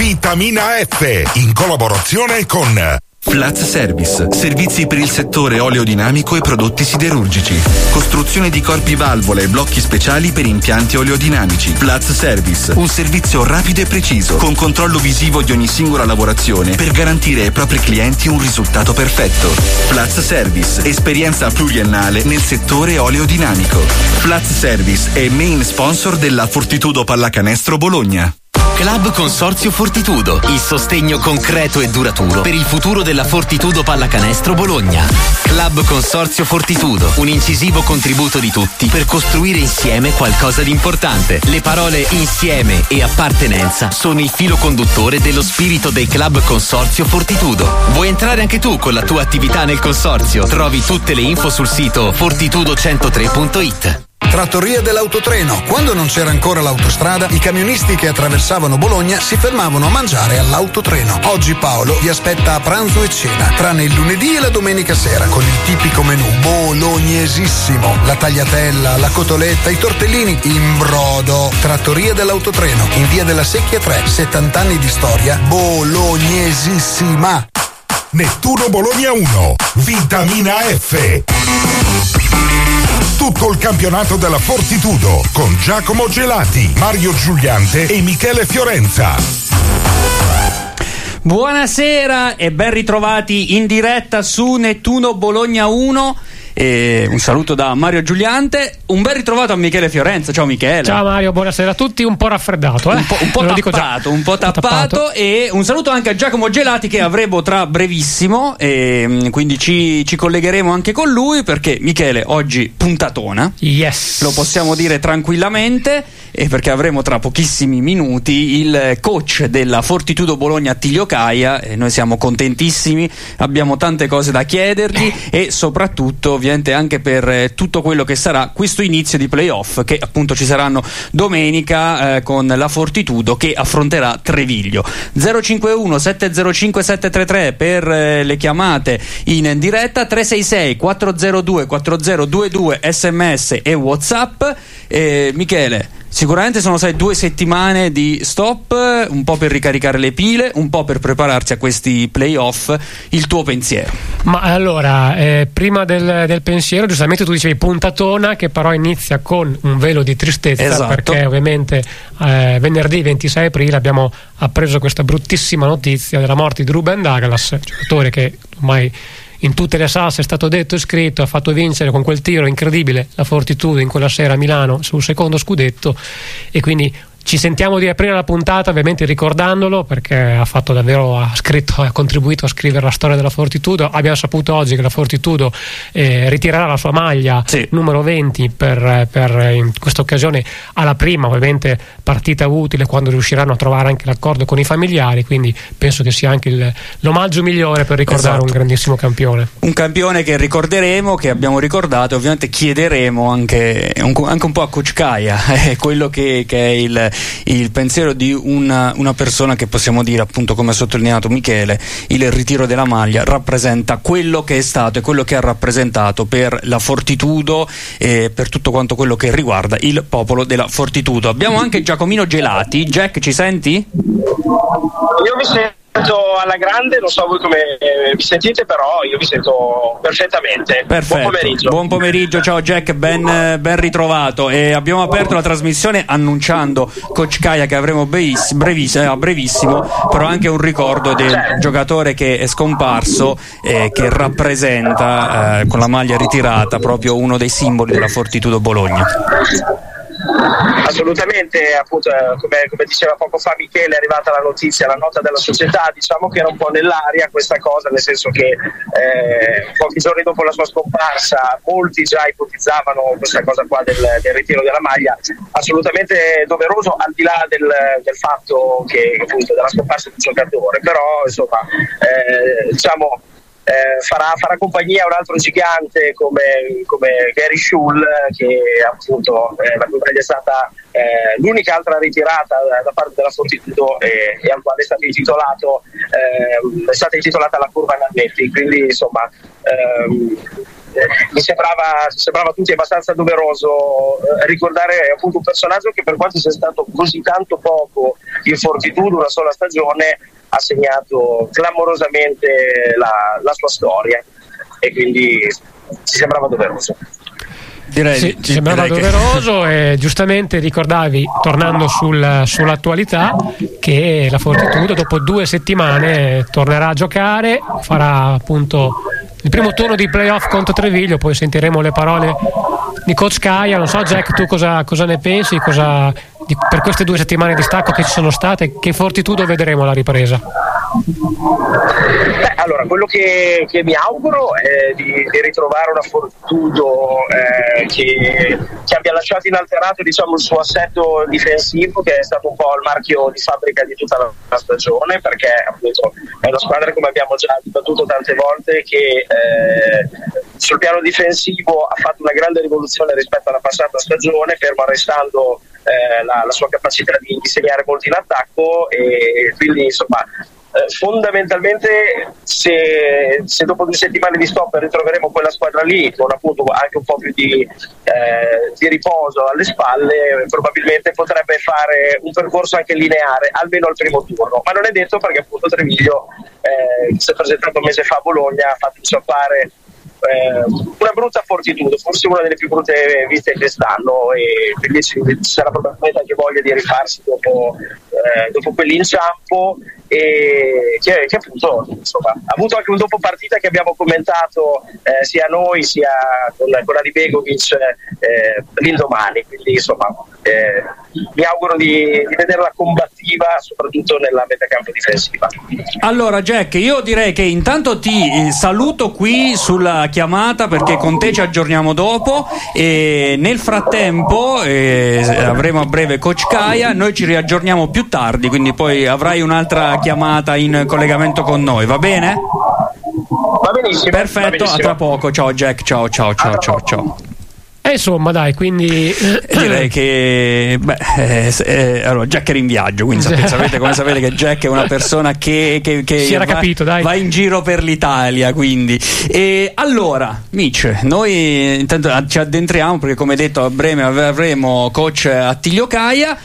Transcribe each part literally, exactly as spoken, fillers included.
Vitamina F, in collaborazione con Flats Service, servizi per il settore oleodinamico e prodotti siderurgici. Costruzione di corpi valvola e blocchi speciali per impianti oleodinamici. Flats Service, un servizio rapido e preciso, con controllo visivo di ogni singola lavorazione per garantire ai propri clienti un risultato perfetto. Flats Service, esperienza pluriennale nel settore oleodinamico. Flats Service è main sponsor della Fortitudo Pallacanestro Bologna. Club Consorzio Fortitudo, il sostegno concreto e duraturo per il futuro della Fortitudo Pallacanestro Bologna. Club Consorzio Fortitudo, un incisivo contributo di tutti per costruire insieme qualcosa di importante. Le parole insieme e appartenenza sono il filo conduttore dello spirito del Club Consorzio Fortitudo. Vuoi entrare anche tu con la tua attività nel consorzio? Trovi tutte le info sul sito fortitudo centotre punto it. Trattoria dell'autotreno. Quando non c'era ancora l'autostrada, i camionisti che attraversavano Bologna si fermavano a mangiare all'autotreno. Oggi Paolo vi aspetta a pranzo e cena, tranne il lunedì e la domenica sera, con il tipico menù bolognesissimo: la tagliatella, la cotoletta, i tortellini in brodo. Trattoria dell'autotreno, in via della Secchia tre, settanta anni di storia bolognesissima. Nettuno Bologna uno, Vitamina F. Tutto il campionato della Fortitudo con Giacomo Gelati, Mario Giuliante e Michele Fiorenza. Buonasera e ben ritrovati in diretta su Nettuno Bologna uno. E un saluto da Mario Giuliante, un ben ritrovato a Michele Fiorenza. Ciao Michele. Ciao Mario, buonasera a tutti. Un po' raffreddato, eh? Un po', un po' tappato, un po' tappato, tappato. E un saluto anche a Giacomo Gelati, che avremo tra brevissimo, e quindi ci, ci collegheremo anche con lui, perché Michele oggi puntatona. Yes. Lo possiamo dire tranquillamente, e perché avremo tra pochissimi minuti il coach della Fortitudo Bologna, Attilio Caia, e noi siamo contentissimi, abbiamo tante cose da chiedergli e soprattutto ovviamente anche per tutto quello che sarà questo inizio di playoff, che appunto ci saranno domenica eh, con la Fortitudo che affronterà Treviglio. zero cinque uno sette zero cinque sette tre tre per eh, le chiamate in diretta, tre sei sei quattro zero due quattro zero due due sms e WhatsApp. eh, Michele, sicuramente sono state due settimane di stop, un po' per ricaricare le pile, un po' per prepararsi a questi playoff. Il tuo pensiero? Ma allora, eh, prima del, del pensiero, giustamente tu dicevi puntatona, che però inizia con un velo di tristezza, esatto. Perché ovviamente eh, venerdì ventisei aprile abbiamo appreso questa bruttissima notizia della morte di Ruben Douglas, giocatore che ormai in tutte le salse è stato detto e scritto, ha fatto vincere con quel tiro incredibile la Fortitudo in quella sera a Milano sul secondo scudetto, e quindi ci sentiamo di aprire la puntata ovviamente ricordandolo, perché ha fatto davvero, ha scritto, ha contribuito a scrivere la storia della Fortitudo. Abbiamo saputo oggi che la Fortitudo eh, ritirerà la sua maglia, sì, numero venti per, per in questa occasione, alla prima ovviamente partita utile, quando riusciranno a trovare anche l'accordo con i familiari, quindi penso che sia anche il, l'omaggio migliore per ricordare, esatto, un grandissimo campione. Un campione che ricorderemo, che abbiamo ricordato, ovviamente chiederemo anche un, anche un po' a Coach Caia, è quello che, che è il il pensiero di una, una persona che possiamo dire, appunto, come ha sottolineato Michele, il ritiro della maglia rappresenta quello che è stato e quello che ha rappresentato per la Fortitudo e per tutto quanto quello che riguarda il popolo della Fortitudo. Abbiamo anche Giacomino Gelati. Jack, ci senti? Io mi sento alla grande, non so voi come vi sentite, però io vi sento perfettamente. Perfetto. Buon pomeriggio. Buon pomeriggio, ciao Jack, ben, ben ritrovato. E abbiamo aperto la trasmissione annunciando Coach Caia che avremo breviss- brevissimo, a brevissimo, però anche un ricordo del certo. giocatore che è scomparso, eh, che rappresenta eh, con la maglia ritirata proprio uno dei simboli della Fortitudo Bologna. Assolutamente, appunto, come, come diceva poco fa Michele, è arrivata la notizia, la nota della società, diciamo che era un po' nell'aria questa cosa, nel senso che eh, pochi giorni dopo la sua scomparsa molti già ipotizzavano questa cosa qua del, del ritiro della maglia, assolutamente doveroso, al di là del, del fatto che appunto della scomparsa del giocatore, però insomma eh, diciamo Eh, farà, farà compagnia a un altro gigante come, come Gary Schull, che appunto eh, la cui maglia è stata eh, l'unica altra ritirata da, da parte della Fortitudo e, e al quale è stato intitolato eh, è stata intitolata la curva Nannetti, quindi insomma ehm, mi sembrava, sembrava a tutti abbastanza doveroso eh, ricordare appunto un personaggio che, per quanto sia stato così tanto poco in Fortitudo, una sola stagione, ha segnato clamorosamente la, la sua storia, e quindi ci sembrava doveroso. Direi, sì, ci sembrava direi doveroso che... e giustamente ricordavi, tornando sul, sull'attualità, che la Fortitudo dopo due settimane tornerà a giocare, farà appunto il primo turno di playoff contro Treviglio, poi sentiremo le parole di Coach Caia. Non so, Jack, tu cosa, cosa ne pensi, cosa, di, per queste due settimane di stacco che ci sono state, che Fortitudo vedremo alla ripresa? Beh, allora, quello che, che mi auguro è di, di ritrovare una Fortitudo eh, che, che abbia lasciato inalterato, diciamo, il suo assetto difensivo, che è stato un po' il marchio di fabbrica di tutta la, la stagione, perché appunto è una squadra, come abbiamo già dibattuto tante volte, che eh, sul piano difensivo ha fatto una grande rivoluzione rispetto alla passata stagione, fermo restando eh, la, la sua capacità di, di segnare molto in attacco, e quindi insomma eh, fondamentalmente se, se dopo due settimane di stop ritroveremo quella squadra lì con appunto anche un po' più di, eh, di riposo alle spalle, probabilmente potrebbe fare un percorso anche lineare almeno al primo turno, ma non è detto, perché appunto Treviglio eh, si è presentato un mese fa a Bologna, ha fatto inciampare Eh, una brutta Fortitudo, forse una delle più brutte viste quest'anno, e quindi ci sarà probabilmente anche voglia di rifarsi dopo, eh, dopo quell'inciampo, e che, che appunto insomma ha avuto anche un dopo partita che abbiamo commentato eh, sia noi sia con, con Ali Begovic eh, l'indomani, quindi insomma eh, mi auguro di, di vederla combattiva soprattutto nella metacampo difensiva. Allora Jack, io direi che intanto ti saluto qui sulla chiamata, perché con te ci aggiorniamo dopo, e nel frattempo eh, avremo a breve Coach Caia, noi ci riaggiorniamo più tardi, quindi poi avrai un'altra chiamata in collegamento con noi, va bene? Va benissimo. Perfetto, va benissimo. A tra poco, ciao Jack, ciao ciao ciao ciao ciao. E insomma, dai, quindi direi che beh, eh, eh, allora Jack era in viaggio, quindi sapete, sapete come sapete che Jack è una persona che, che, che si era va, capito, dai. va in giro per l'Italia, quindi. E allora, Mitch, noi intanto ci addentriamo, perché come detto a breve avremo coach Attilio Caia,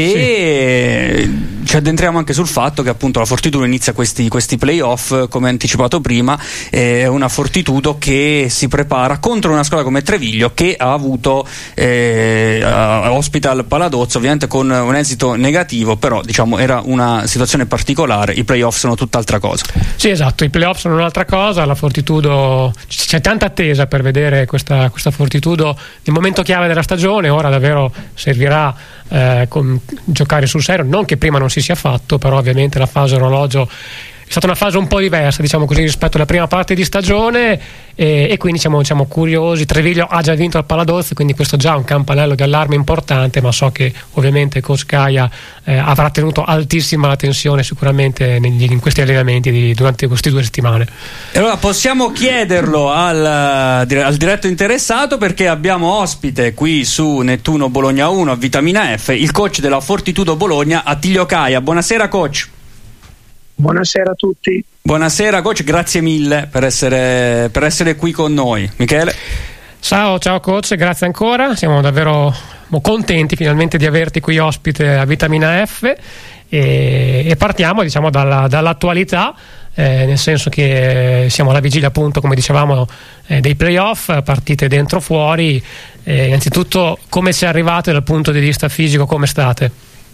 e sì, ci addentriamo anche sul fatto che appunto la Fortitudo inizia questi, questi playoff, come anticipato prima, è una Fortitudo che si prepara contro una squadra come Treviglio, che ha avuto eh, ospita al Paladozzo, ovviamente con un esito negativo, però diciamo era una situazione particolare. I playoff sono tutt'altra cosa. Sì, esatto, i playoff sono un'altra cosa. La Fortitudo, c'è tanta attesa per vedere questa, questa Fortitudo nel momento chiave della stagione. Ora davvero servirà eh, con, giocare sul serio, non che prima non si sia fatto, però ovviamente la fase orologio è stata una fase un po' diversa, diciamo così, rispetto alla prima parte di stagione, e, e quindi siamo, siamo curiosi. Treviglio ha già vinto al Paladozzo, quindi questo già è un campanello di allarme importante, ma so che ovviamente Coach Caia eh, avrà tenuto altissima la tensione sicuramente negli, in questi allenamenti di, durante queste due settimane. E allora possiamo chiederlo al, al diretto interessato, perché abbiamo ospite qui su Nettuno Bologna uno a Vitamina F il coach della Fortitudo Bologna, Attilio Caia. Buonasera coach. Buonasera a tutti. Buonasera coach, grazie mille per essere, per essere qui con noi. Michele? Ciao, ciao coach, grazie ancora, siamo davvero contenti finalmente di averti qui ospite a Vitamina F, e, e partiamo diciamo dalla, dall'attualità, eh, nel senso che siamo alla vigilia appunto, come dicevamo, eh, dei playoff, partite dentro fuori. Eh, innanzitutto come ci arrivate dal punto di vista fisico, come state?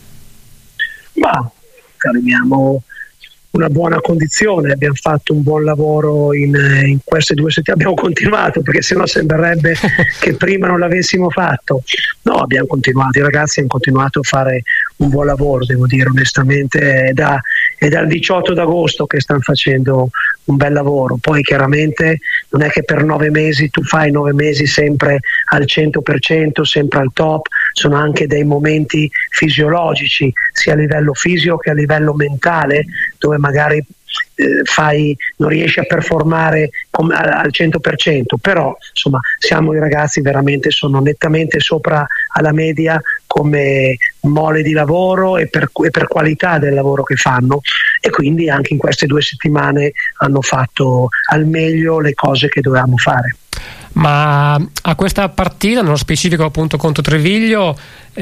Ma abbiamo una buona condizione, abbiamo fatto un buon lavoro in, in queste due settimane, abbiamo continuato, perché sennò sembrerebbe che prima non l'avessimo fatto. No, abbiamo continuato, i ragazzi hanno continuato a fare un buon lavoro, devo dire onestamente, è, da, è dal diciotto d'agosto che stanno facendo un bel lavoro. Poi chiaramente non è che per nove mesi tu fai nove mesi sempre al cento per cento, sempre al top, sono anche dei momenti fisiologici sia a livello fisico che a livello mentale, dove magari eh, fai, non riesci a performare com- al cento per cento, però insomma siamo, i ragazzi veramente sono nettamente sopra alla media come mole di lavoro e per, e per qualità del lavoro che fanno, e quindi anche in queste due settimane hanno fatto al meglio le cose che dovevamo fare. Ma a questa partita, nello specifico appunto contro Treviglio,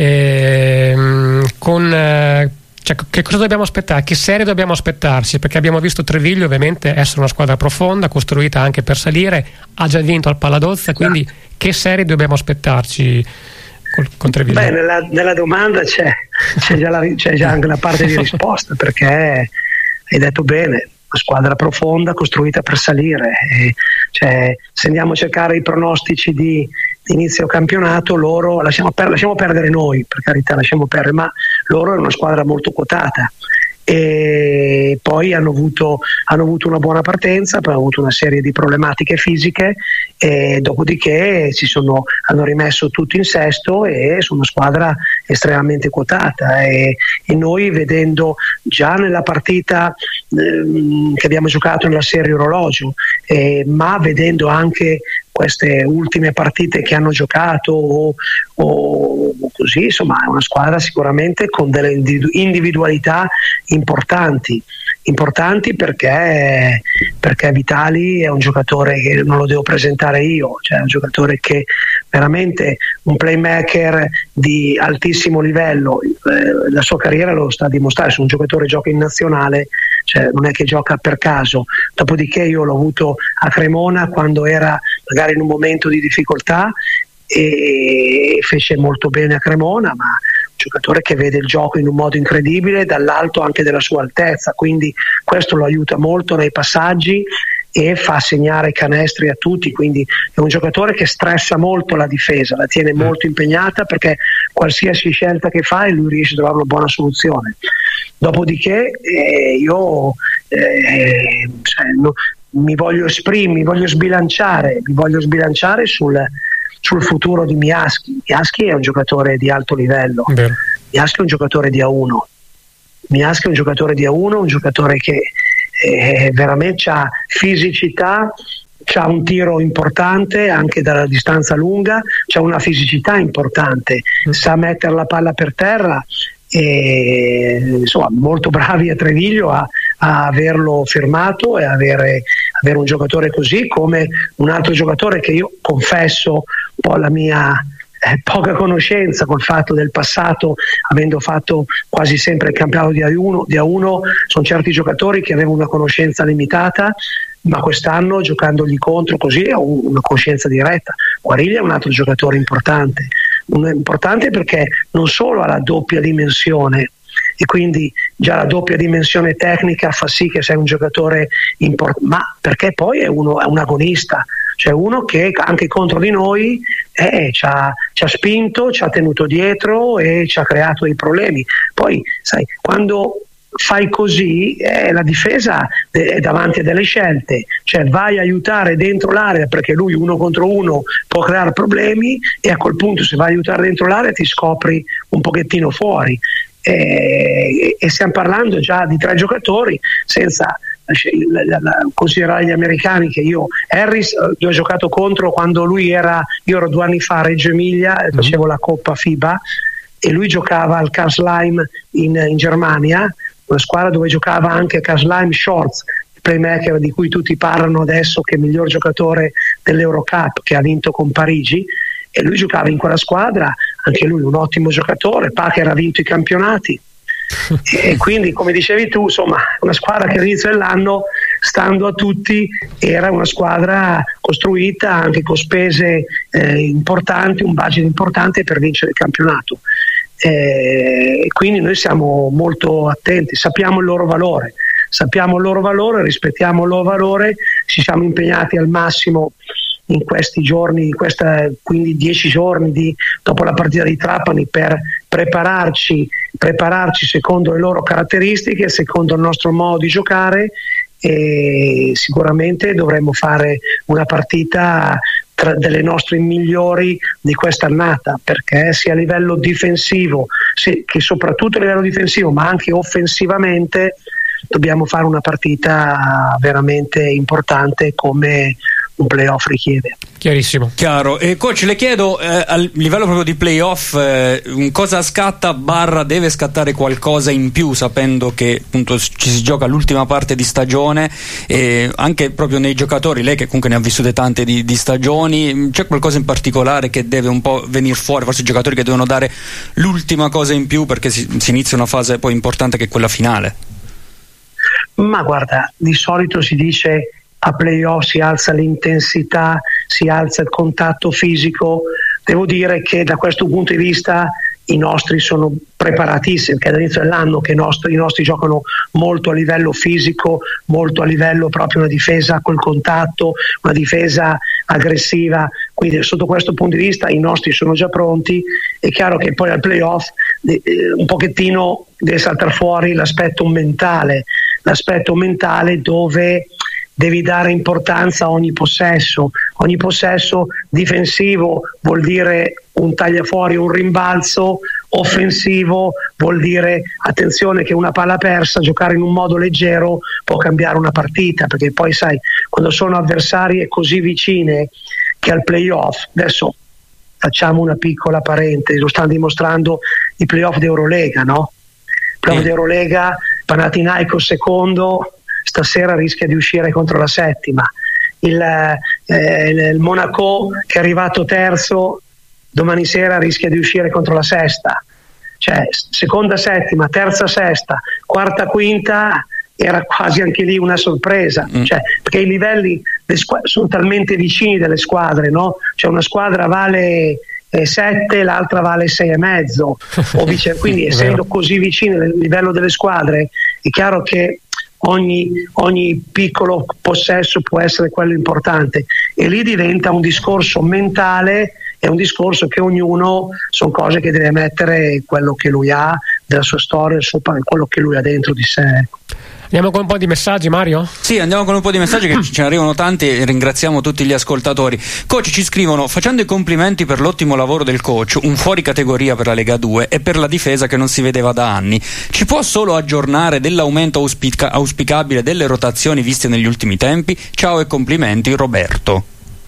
ehm, con eh, cioè, che cosa dobbiamo aspettare? Che serie dobbiamo aspettarci? Perché abbiamo visto Treviglio ovviamente essere una squadra profonda, costruita anche per salire, ha già vinto al Paladozza, quindi che serie dobbiamo aspettarci con, con Treviglio? Beh, nella, nella domanda c'è, c'è, già la, c'è già anche la parte di risposta, perché hai detto bene, una squadra profonda costruita per salire, e, cioè, se andiamo a cercare i pronostici di, di inizio campionato, loro lasciamo, per, lasciamo perdere noi, per carità, lasciamo perdere, ma loro è una squadra molto quotata, e poi hanno avuto, hanno avuto una buona partenza, poi hanno avuto una serie di problematiche fisiche, e dopodiché si sono, hanno rimesso tutto in sesto e sono una squadra estremamente quotata, e, e noi, vedendo già nella partita ehm, che abbiamo giocato nella serie orologio, eh, ma vedendo anche queste ultime partite che hanno giocato o, o così, insomma è una squadra sicuramente con delle individualità importanti importanti perché, perché Vitali è un giocatore che non lo devo presentare io, cioè è un giocatore che veramente un playmaker di altissimo livello, eh, la sua carriera lo sta a dimostrare, se un giocatore gioca in nazionale, cioè non è che gioca per caso. Dopodiché io l'ho avuto a Cremona quando era magari in un momento di difficoltà e fece molto bene a Cremona, ma un giocatore che vede il gioco in un modo incredibile dall'alto anche della sua altezza, quindi questo lo aiuta molto nei passaggi e fa segnare canestri a tutti, quindi è un giocatore che stressa molto la difesa, la tiene molto impegnata, perché qualsiasi scelta che fa e lui riesce a trovare una buona soluzione. Dopodiché eh, io eh, cioè, no, mi voglio esprimere, mi voglio sbilanciare, mi voglio sbilanciare sul, sul futuro di Miaschi. Miaschi è un giocatore di alto livello, Vero. Miaschi è un giocatore di A uno, Miaschi è un giocatore di A uno, un giocatore che eh, veramente ha fisicità, c'ha un tiro importante anche dalla distanza lunga, c'ha una fisicità importante, mm. sa mettere la palla per terra, e insomma molto bravi a Treviglio a, a averlo firmato e avere, avere un giocatore così, come un altro giocatore che io confesso un po' la mia eh, poca conoscenza col fatto del passato, avendo fatto quasi sempre il campionato di A uno, di A uno sono certi giocatori che avevano una conoscenza limitata, ma quest'anno giocandogli contro così ho una coscienza diretta. Guariglia è un altro giocatore importante, un, importante perché non solo ha la doppia dimensione, e quindi già la doppia dimensione tecnica fa sì che sei un giocatore importante, ma perché poi è, uno, è un agonista, cioè uno che anche contro di noi eh, ci, ha, ci ha spinto, ci ha tenuto dietro e ci ha creato dei problemi. Poi sai, quando fai così eh, la difesa è davanti a delle scelte, cioè vai a aiutare dentro l'area perché lui uno contro uno può creare problemi, e a quel punto se vai a aiutare dentro l'area ti scopri un pochettino fuori, e, e stiamo parlando già di tre giocatori senza la, la, la, considerare gli americani, che io Harris gli ho giocato contro quando lui era, io ero due anni fa a Reggio Emilia e facevo la Coppa FIBA e lui giocava al Karlsheim in, in Germania, una squadra dove giocava anche Karlsheim Shorts, il playmaker di cui tutti parlano adesso che è il miglior giocatore dell'Eurocup, che ha vinto con Parigi, e lui giocava in quella squadra, anche lui un ottimo giocatore, Packer ha vinto i campionati e quindi come dicevi tu, insomma una squadra che all'inizio dell'anno, stando a tutti, era una squadra costruita anche con spese eh, importanti, un budget importante per vincere il campionato. E quindi noi siamo molto attenti, sappiamo il loro valore, sappiamo il loro valore, rispettiamo il loro valore, ci siamo impegnati al massimo in questi giorni, in questa, quindi dieci giorni di, dopo la partita di Trapani, per prepararci, prepararci secondo le loro caratteristiche, secondo il nostro modo di giocare, e sicuramente dovremo fare una partita tra delle nostre migliori di quest'annata, perché sia a livello difensivo, sì, che soprattutto a livello difensivo, ma anche offensivamente dobbiamo fare una partita veramente importante come un playoff richiede. Chiarissimo. Chiaro. E coach, le chiedo eh, a livello proprio di playoff eh, cosa scatta barra deve scattare qualcosa in più, sapendo che appunto ci si gioca l'ultima parte di stagione, e anche proprio nei giocatori, lei che comunque ne ha vissute tante di, di stagioni, c'è qualcosa in particolare che deve un po' venire fuori, forse i giocatori che devono dare l'ultima cosa in più perché si, si inizia una fase poi importante che è quella finale? Ma guarda, di solito si dice a playoff si alza l'intensità, si alza il contatto fisico. Devo dire che da questo punto di vista i nostri sono preparatissimi, perché dall'inizio dell'anno che i nostri, i nostri giocano molto a livello fisico, molto a livello proprio una difesa col contatto, una difesa aggressiva, quindi sotto questo punto di vista i nostri sono già pronti. È chiaro che poi al playoff eh, un pochettino deve saltare fuori l'aspetto mentale, l'aspetto mentale dove devi dare importanza a ogni possesso. Ogni possesso difensivo vuol dire un tagliafuori, un rimbalzo, offensivo vuol dire attenzione che una palla persa, giocare in un modo leggero può cambiare una partita, perché poi sai, quando sono avversarie così vicine che al playoff, adesso facciamo una piccola parentesi, lo stanno dimostrando i playoff di Eurolega, no? Playoff sì. di Eurolega, Panathinaikos secondo, stasera rischia di uscire contro la settima. Il, eh, il Monaco che è arrivato terzo domani sera rischia di uscire contro la sesta, cioè seconda settima, terza sesta, quarta quinta era quasi anche lì una sorpresa, mm. cioè, perché i livelli le squ- sono talmente vicini delle squadre, no? Cioè una squadra vale sette, l'altra vale sei e mezzo o vice, quindi essendo così vicini nel livello delle squadre è chiaro che Ogni, ogni piccolo possesso può essere quello importante, e lì diventa un discorso mentale, è un discorso che ognuno, sono cose che deve mettere quello che lui ha della sua storia, il suo, quello che lui ha dentro di sé. Andiamo con un po' di messaggi, Mario? Sì, andiamo con un po' di messaggi che ce ne arrivano tanti e ringraziamo tutti gli ascoltatori. Coach, ci scrivono: facendo i complimenti per l'ottimo lavoro del coach, un fuori categoria per la Lega due e per la difesa che non si vedeva da anni, ci può solo aggiornare dell'aumento auspica- auspicabile delle rotazioni viste negli ultimi tempi? Ciao e complimenti, Roberto.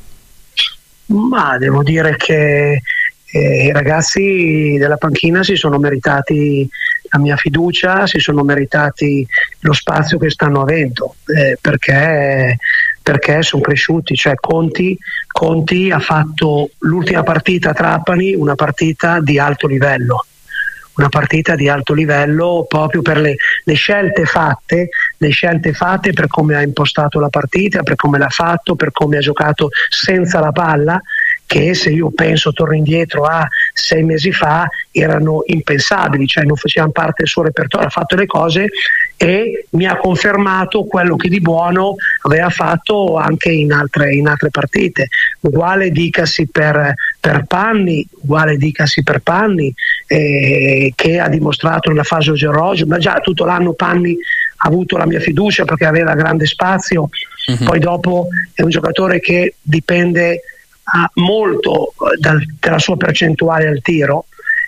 Ma devo dire che eh, i ragazzi della panchina si sono meritati la mia fiducia, si sono meritati lo spazio che stanno avendo, eh, perché, perché sono cresciuti. Cioè Conti, Conti ha fatto l'ultima partita a Trapani una partita di alto livello, una partita di alto livello proprio per le, le scelte fatte, le scelte fatte per come ha impostato la partita, per come l'ha fatto, per come ha giocato senza la palla, che se io penso, torno indietro a sei mesi fa, erano impensabili, cioè non facevano parte del suo repertorio. Ha fatto le cose e mi ha confermato quello che di buono aveva fatto anche in altre, in altre partite. Uguale dicasi per, per Panni, uguale dicasi per Panni, eh, che ha dimostrato nella fase Ogerogio, ma già tutto l'anno Panni ha avuto la mia fiducia perché aveva grande spazio. Uh-huh. Poi dopo è un giocatore che dipende ha molto dal, dalla sua percentuale al tiro,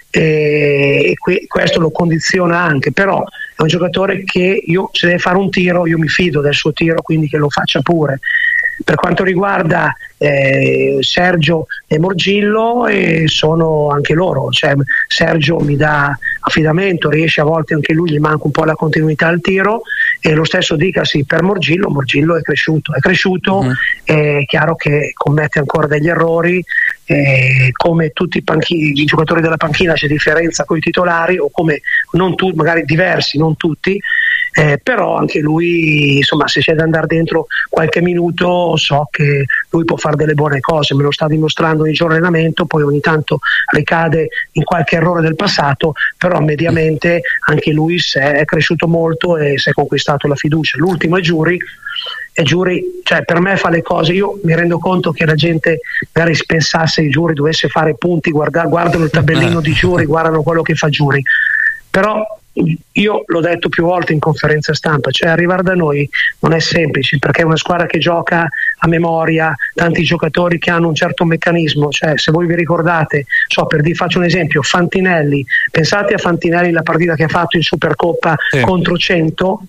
e, e qui, questo lo condiziona anche, però è un giocatore che io, se deve fare un tiro, io mi fido del suo tiro, quindi che lo faccia pure. Per quanto riguarda eh, Sergio e Morgillo, eh, sono anche loro, cioè, Sergio mi dà affidamento, riesce a volte anche lui, gli manca un po' la continuità al tiro, e lo stesso dicasi per Morgillo. Morgillo è cresciuto, è cresciuto, uh-huh. È chiaro che commette ancora degli errori, eh, come tutti i, panchini, i giocatori della panchina c'è differenza con i titolari, o come non tu, magari diversi, non tutti. Eh, però anche lui, insomma, se c'è da andare dentro qualche minuto, so che lui può fare delle buone cose, me lo sta dimostrando ogni giorno allenamento, poi ogni tanto ricade in qualche errore del passato, però mediamente anche lui è cresciuto molto e si è conquistato la fiducia. L'ultimo è Giuri, e Giuri, cioè, per me fa le cose, io mi rendo conto che la gente magari pensasse che Giuri dovesse fare punti, guarda, guardano il tabellino di Giuri, guardano quello che fa Giuri, però io l'ho detto più volte in conferenza stampa, cioè arrivare da noi non è semplice, perché è una squadra che gioca a memoria, tanti giocatori che hanno un certo meccanismo, cioè se voi vi ricordate, so, per vi faccio un esempio, Fantinelli, pensate a Fantinelli, la partita che ha fatto in Supercoppa, sì, contro cento,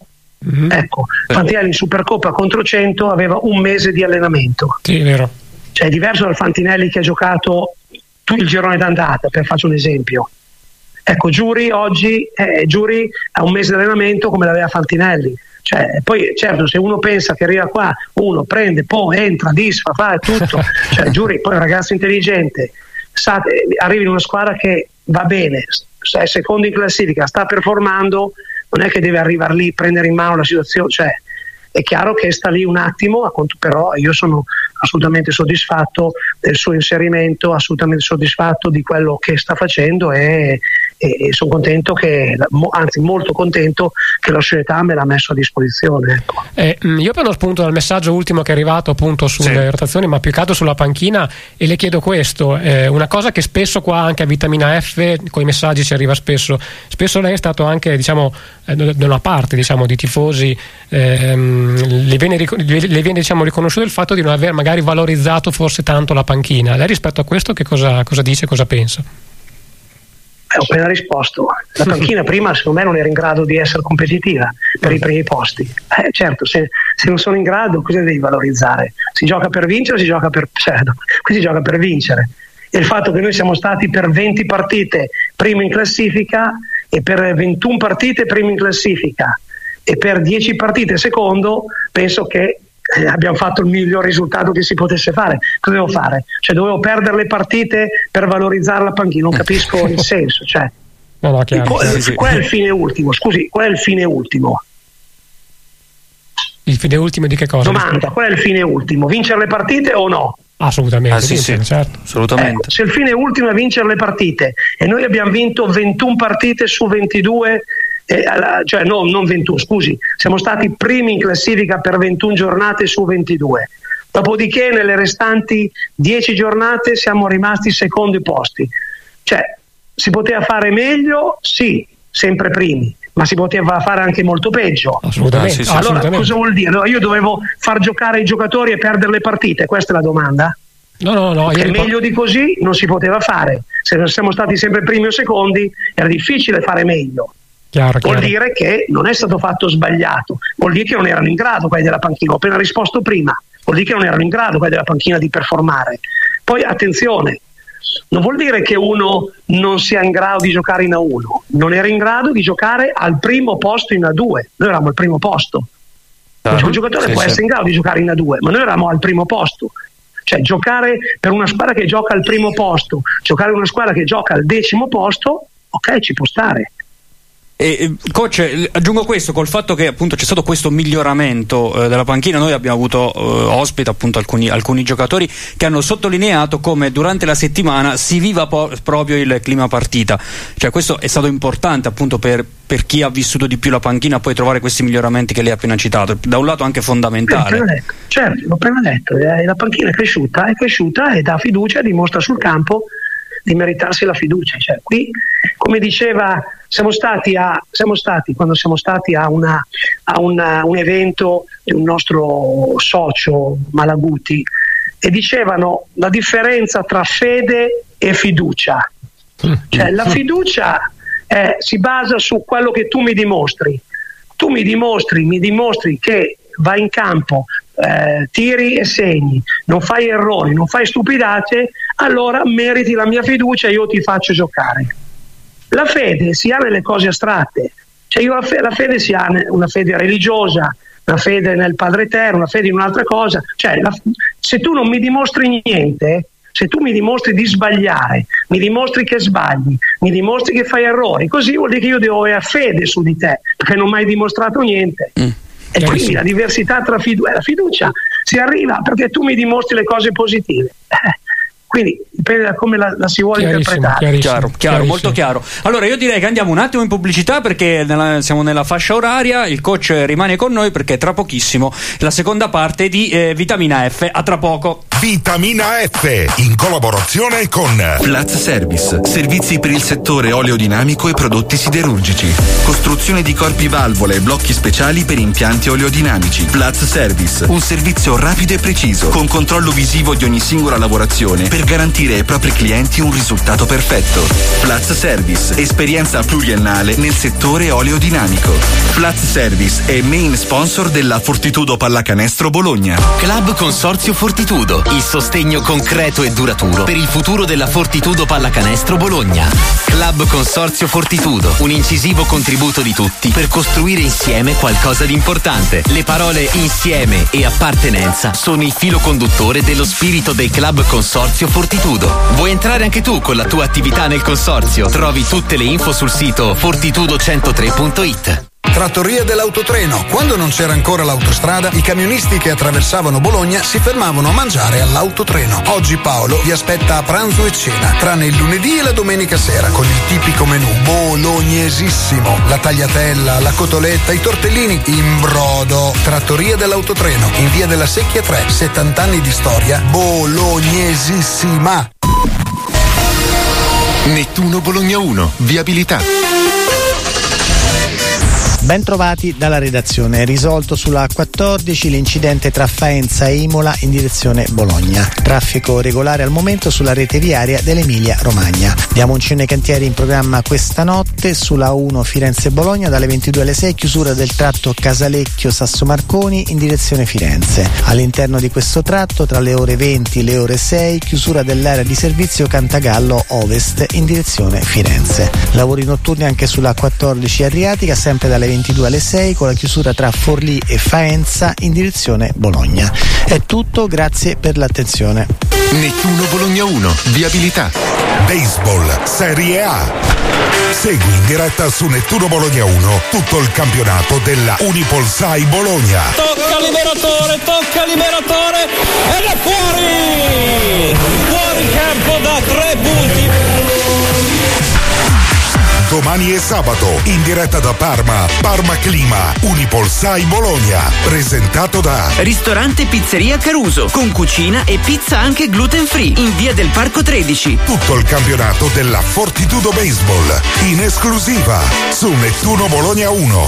Mm-hmm. Ecco, Fantinelli in Supercoppa contro cento aveva un mese di allenamento. Sì, è vero. Cioè è diverso dal Fantinelli che ha giocato tutto il girone d'andata, per farci un esempio. Ecco, Giuri oggi eh, Giuri ha un mese di allenamento come l'aveva Fantinelli. Cioè, poi certo, se uno pensa che arriva qua, uno prende, poi entra, disfa, fa tutto. Cioè, Giuri poi è un ragazzo intelligente, sa, arriva in una squadra che va bene, è secondo in classifica, sta performando, non è che deve arrivare lì, prendere in mano la situazione, cioè è chiaro che sta lì un attimo, però io sono assolutamente soddisfatto del suo inserimento, assolutamente soddisfatto di quello che sta facendo e, e, e sono contento che, anzi molto contento che la società me l'ha messo a disposizione. Ecco. Eh, io prendo spunto dal messaggio ultimo che è arrivato appunto sulle sì. rotazioni, ma più che altro sulla panchina, e le chiedo questo, eh, una cosa che spesso qua anche a Vitamina F con i messaggi ci arriva spesso, spesso lei è stato anche diciamo eh, da una parte diciamo di tifosi, ehm, le viene, le viene diciamo riconosciuto il fatto di non aver magari valorizzato forse tanto la panchina. Lei rispetto a questo che cosa, cosa dice, cosa pensa? Eh, ho appena risposto. La panchina prima secondo me non era in grado di essere competitiva per i primi posti. Eh, certo, se, se non sono in grado cosa devi valorizzare? Si gioca per vincere o si gioca per cioè, qui si gioca per vincere. E il fatto che noi siamo stati per venti partite primi in classifica e per ventuno partite primi in classifica e per dieci partite secondo, penso che eh, abbiamo fatto il miglior risultato che si potesse fare. Cosa dovevo fare? Cioè dovevo perdere le partite per valorizzare la panchina? Non capisco il senso. Cioè, no, no, chiaro, qual, sì, sì. qual è il fine ultimo? Scusi, qual è il fine ultimo? Il fine ultimo di che cosa? Domanda, qual è il fine ultimo? Vincere le partite o no? Assolutamente, ah, sì, sì, sì, certo. assolutamente. Eh, se il fine ultimo è vincere le partite e noi abbiamo vinto ventuno partite su ventidue, eh, cioè no, non ventuno, scusi, siamo stati primi in classifica per ventuno giornate su ventidue, dopodiché nelle restanti dieci giornate siamo rimasti secondi posti. Cioè si poteva fare meglio? Sì, sempre primi, ma si poteva fare anche molto peggio. Assolutamente. Ah, sì, sì, allora assolutamente. Cosa vuol dire? Allora, io dovevo far giocare i giocatori e perdere le partite? Questa è la domanda? No, no, no. Perché io meglio di così non si poteva fare. Se non siamo stati sempre primi o secondi era difficile fare meglio. Chiaro, vuol chiaro. dire che non è stato fatto sbagliato, vuol dire che non erano in grado quelli della panchina. Ho appena risposto prima, vuol dire che non erano in grado quelli della panchina di performare. Poi attenzione, non vuol dire che uno non sia in grado di giocare in A uno, non era in grado di giocare al primo posto in A due. Noi eravamo al primo posto. Uh-huh. Un giocatore sì, può sì. essere in grado di giocare in A due, ma noi eravamo al primo posto. Cioè giocare per una squadra che gioca al primo posto, giocare per una squadra che gioca al decimo posto, ok, ci può stare. E, coach, aggiungo questo col fatto che appunto c'è stato questo miglioramento eh, della panchina. Noi abbiamo avuto eh, ospite appunto alcuni, alcuni giocatori che hanno sottolineato come durante la settimana si viva po- proprio il clima partita, cioè questo è stato importante appunto per, per chi ha vissuto di più la panchina, poi trovare questi miglioramenti che lei ha appena citato, da un lato anche fondamentale. L'ho detto. Certo, l'ho appena detto, eh, la panchina è cresciuta, è cresciuta e dà fiducia, dimostra sul campo di meritarsi la fiducia. Cioè, qui, come diceva, siamo stati, a, siamo stati quando siamo stati a, una, a una, un evento di un nostro socio Malaguti e dicevano la differenza tra fede e fiducia. Cioè, la fiducia eh, si basa su quello che tu mi dimostri. Tu mi dimostri, mi dimostri che vai in campo, eh, tiri e segni, non fai errori, non fai stupidate, allora meriti la mia fiducia e io ti faccio giocare. La fede si ha nelle cose astratte, cioè io la, fe- la fede si ha una fede religiosa, una fede nel Padre Eterno, una fede in un'altra cosa. Cioè la, se tu non mi dimostri niente, se tu mi dimostri di sbagliare, mi dimostri che sbagli, mi dimostri che fai errori, così vuol dire che io devo avere fede su di te, perché non mi hai dimostrato niente. Mm. E quindi la diversità tra fiducia, la fiducia si arriva perché tu mi dimostri le cose positive. Eh, quindi dipende da come la, la si vuole interpretare. Chiaro, chiaro, molto chiaro. Allora io direi che andiamo un attimo in pubblicità perché nella, siamo nella fascia oraria, il coach rimane con noi perché tra pochissimo la seconda parte di eh, Vitamina F. A tra poco. Vitamina F, in collaborazione con Platz Service, servizi per il settore oleodinamico e prodotti siderurgici. Costruzione di corpi valvole e blocchi speciali per impianti oleodinamici. Platz Service, un servizio rapido e preciso, con controllo visivo di ogni singola lavorazione per garantire ai propri clienti un risultato perfetto. Platz Service, esperienza pluriennale nel settore oleodinamico. Platz Service è main sponsor della Fortitudo Pallacanestro Bologna. Club Consorzio Fortitudo, il sostegno concreto e duraturo per il futuro della Fortitudo Pallacanestro Bologna. Club Consorzio Fortitudo, un incisivo contributo di tutti per costruire insieme qualcosa di importante. Le parole insieme e appartenenza sono il filo conduttore dello spirito dei Club Consorzio Fortitudo. Vuoi entrare anche tu con la tua attività nel consorzio? Trovi tutte le info sul sito fortitudo centotre punto it. Trattoria dell'Autotreno. Quando non c'era ancora l'autostrada, i camionisti che attraversavano Bologna si fermavano a mangiare all'Autotreno. Oggi Paolo vi aspetta a pranzo e cena, tranne il lunedì e la domenica sera, con il tipico menù bolognesissimo. La tagliatella, la cotoletta, i tortellini in brodo. Trattoria dell'Autotreno, in via della Secchia tre, settanta anni di storia, bolognesissima. Nettuno Bologna uno, viabilità. Ben trovati dalla redazione. Risolto sulla A quattordici l'incidente tra Faenza e Imola in direzione Bologna. Traffico regolare al momento sulla rete viaria dell'Emilia Romagna. Diamo un cenno ai cantieri in programma questa notte. Sulla uno Firenze-Bologna dalle ventidue alle sei, chiusura del tratto Casalecchio-Sasso Marconi in direzione Firenze. All'interno di questo tratto tra le ore venti e le ore sei, chiusura dell'area di servizio Cantagallo Ovest in direzione Firenze. Lavori notturni anche sulla A quattordici Adriatica, sempre dalle ventidue alle sei, con la chiusura tra Forlì e Faenza in direzione Bologna. È tutto, grazie per l'attenzione. Nettuno Bologna uno, viabilità. Baseball Serie A. Segui in diretta su Nettuno Bologna uno tutto il campionato della Unipolsai Bologna. Tocca Liberatore, tocca Liberatore ed è fuori! Fuori campo da tre punti. Domani e sabato, in diretta da Parma, Parma Clima, Unipolsai Bologna, presentato da Ristorante Pizzeria Caruso, con cucina e pizza anche gluten free, in via del Parco tredici. Tutto il campionato della Fortitudo Baseball, in esclusiva su Nettuno Bologna uno.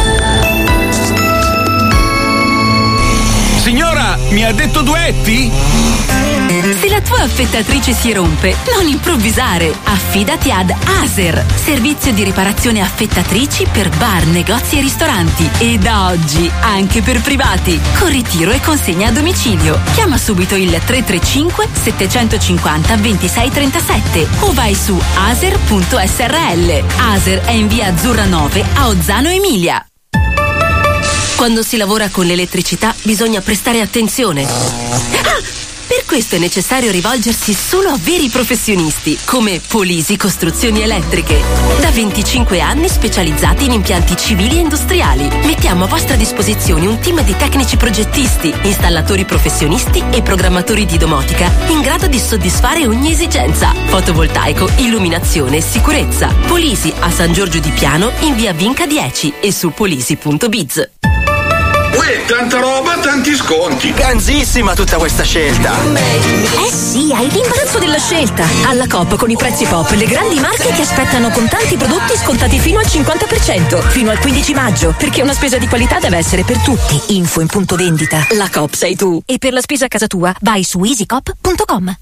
Signora, mi ha detto duetti? Se la tua affettatrice si rompe, non improvvisare. Affidati ad Aser, servizio di riparazione affettatrici per bar, negozi e ristoranti. E da oggi anche per privati, con ritiro e consegna a domicilio. Chiama subito il tre tre cinque sette cinque zero due sei tre sette o vai su aser punto s r l. Aser è in via Azzurra nove a Ozzano Emilia. Quando si lavora con l'elettricità bisogna prestare attenzione. Ah! Per questo è necessario rivolgersi solo a veri professionisti, come Polisi Costruzioni Elettriche. Da venticinque anni specializzati in impianti civili e industriali. Mettiamo a vostra disposizione un team di tecnici progettisti, installatori professionisti e programmatori di domotica in grado di soddisfare ogni esigenza. Fotovoltaico, illuminazione e sicurezza. Polisi a San Giorgio di Piano in via Vinca dieci e su polisi punto biz. Uè, tanta roba, tanti sconti. Ganzissima tutta questa scelta. Eh sì, hai l'imbarazzo della scelta. Alla Coop con i prezzi pop, le grandi marche ti aspettano con tanti prodotti scontati fino al cinquanta per cento. Fino al quindici maggio, perché una spesa di qualità deve essere per tutti. Info in punto vendita. La Coop sei tu. E per la spesa a casa tua, vai su easycoop punto com.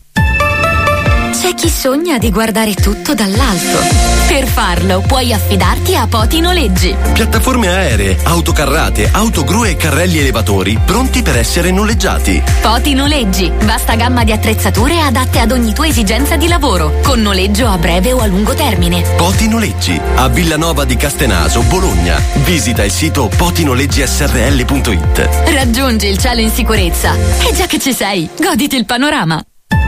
C'è chi sogna di guardare tutto dall'alto. Per farlo puoi affidarti a Poti Noleggi. Piattaforme aeree, autocarrate, autogru e carrelli elevatori pronti per essere noleggiati. Poti Noleggi, vasta gamma di attrezzature adatte ad ogni tua esigenza di lavoro, con noleggio a breve o a lungo termine. Poti Noleggi, a Villanova di Castenaso, Bologna. Visita il sito poti noleggi s r l punto it. Raggiungi il cielo in sicurezza. E già che ci sei, goditi il panorama.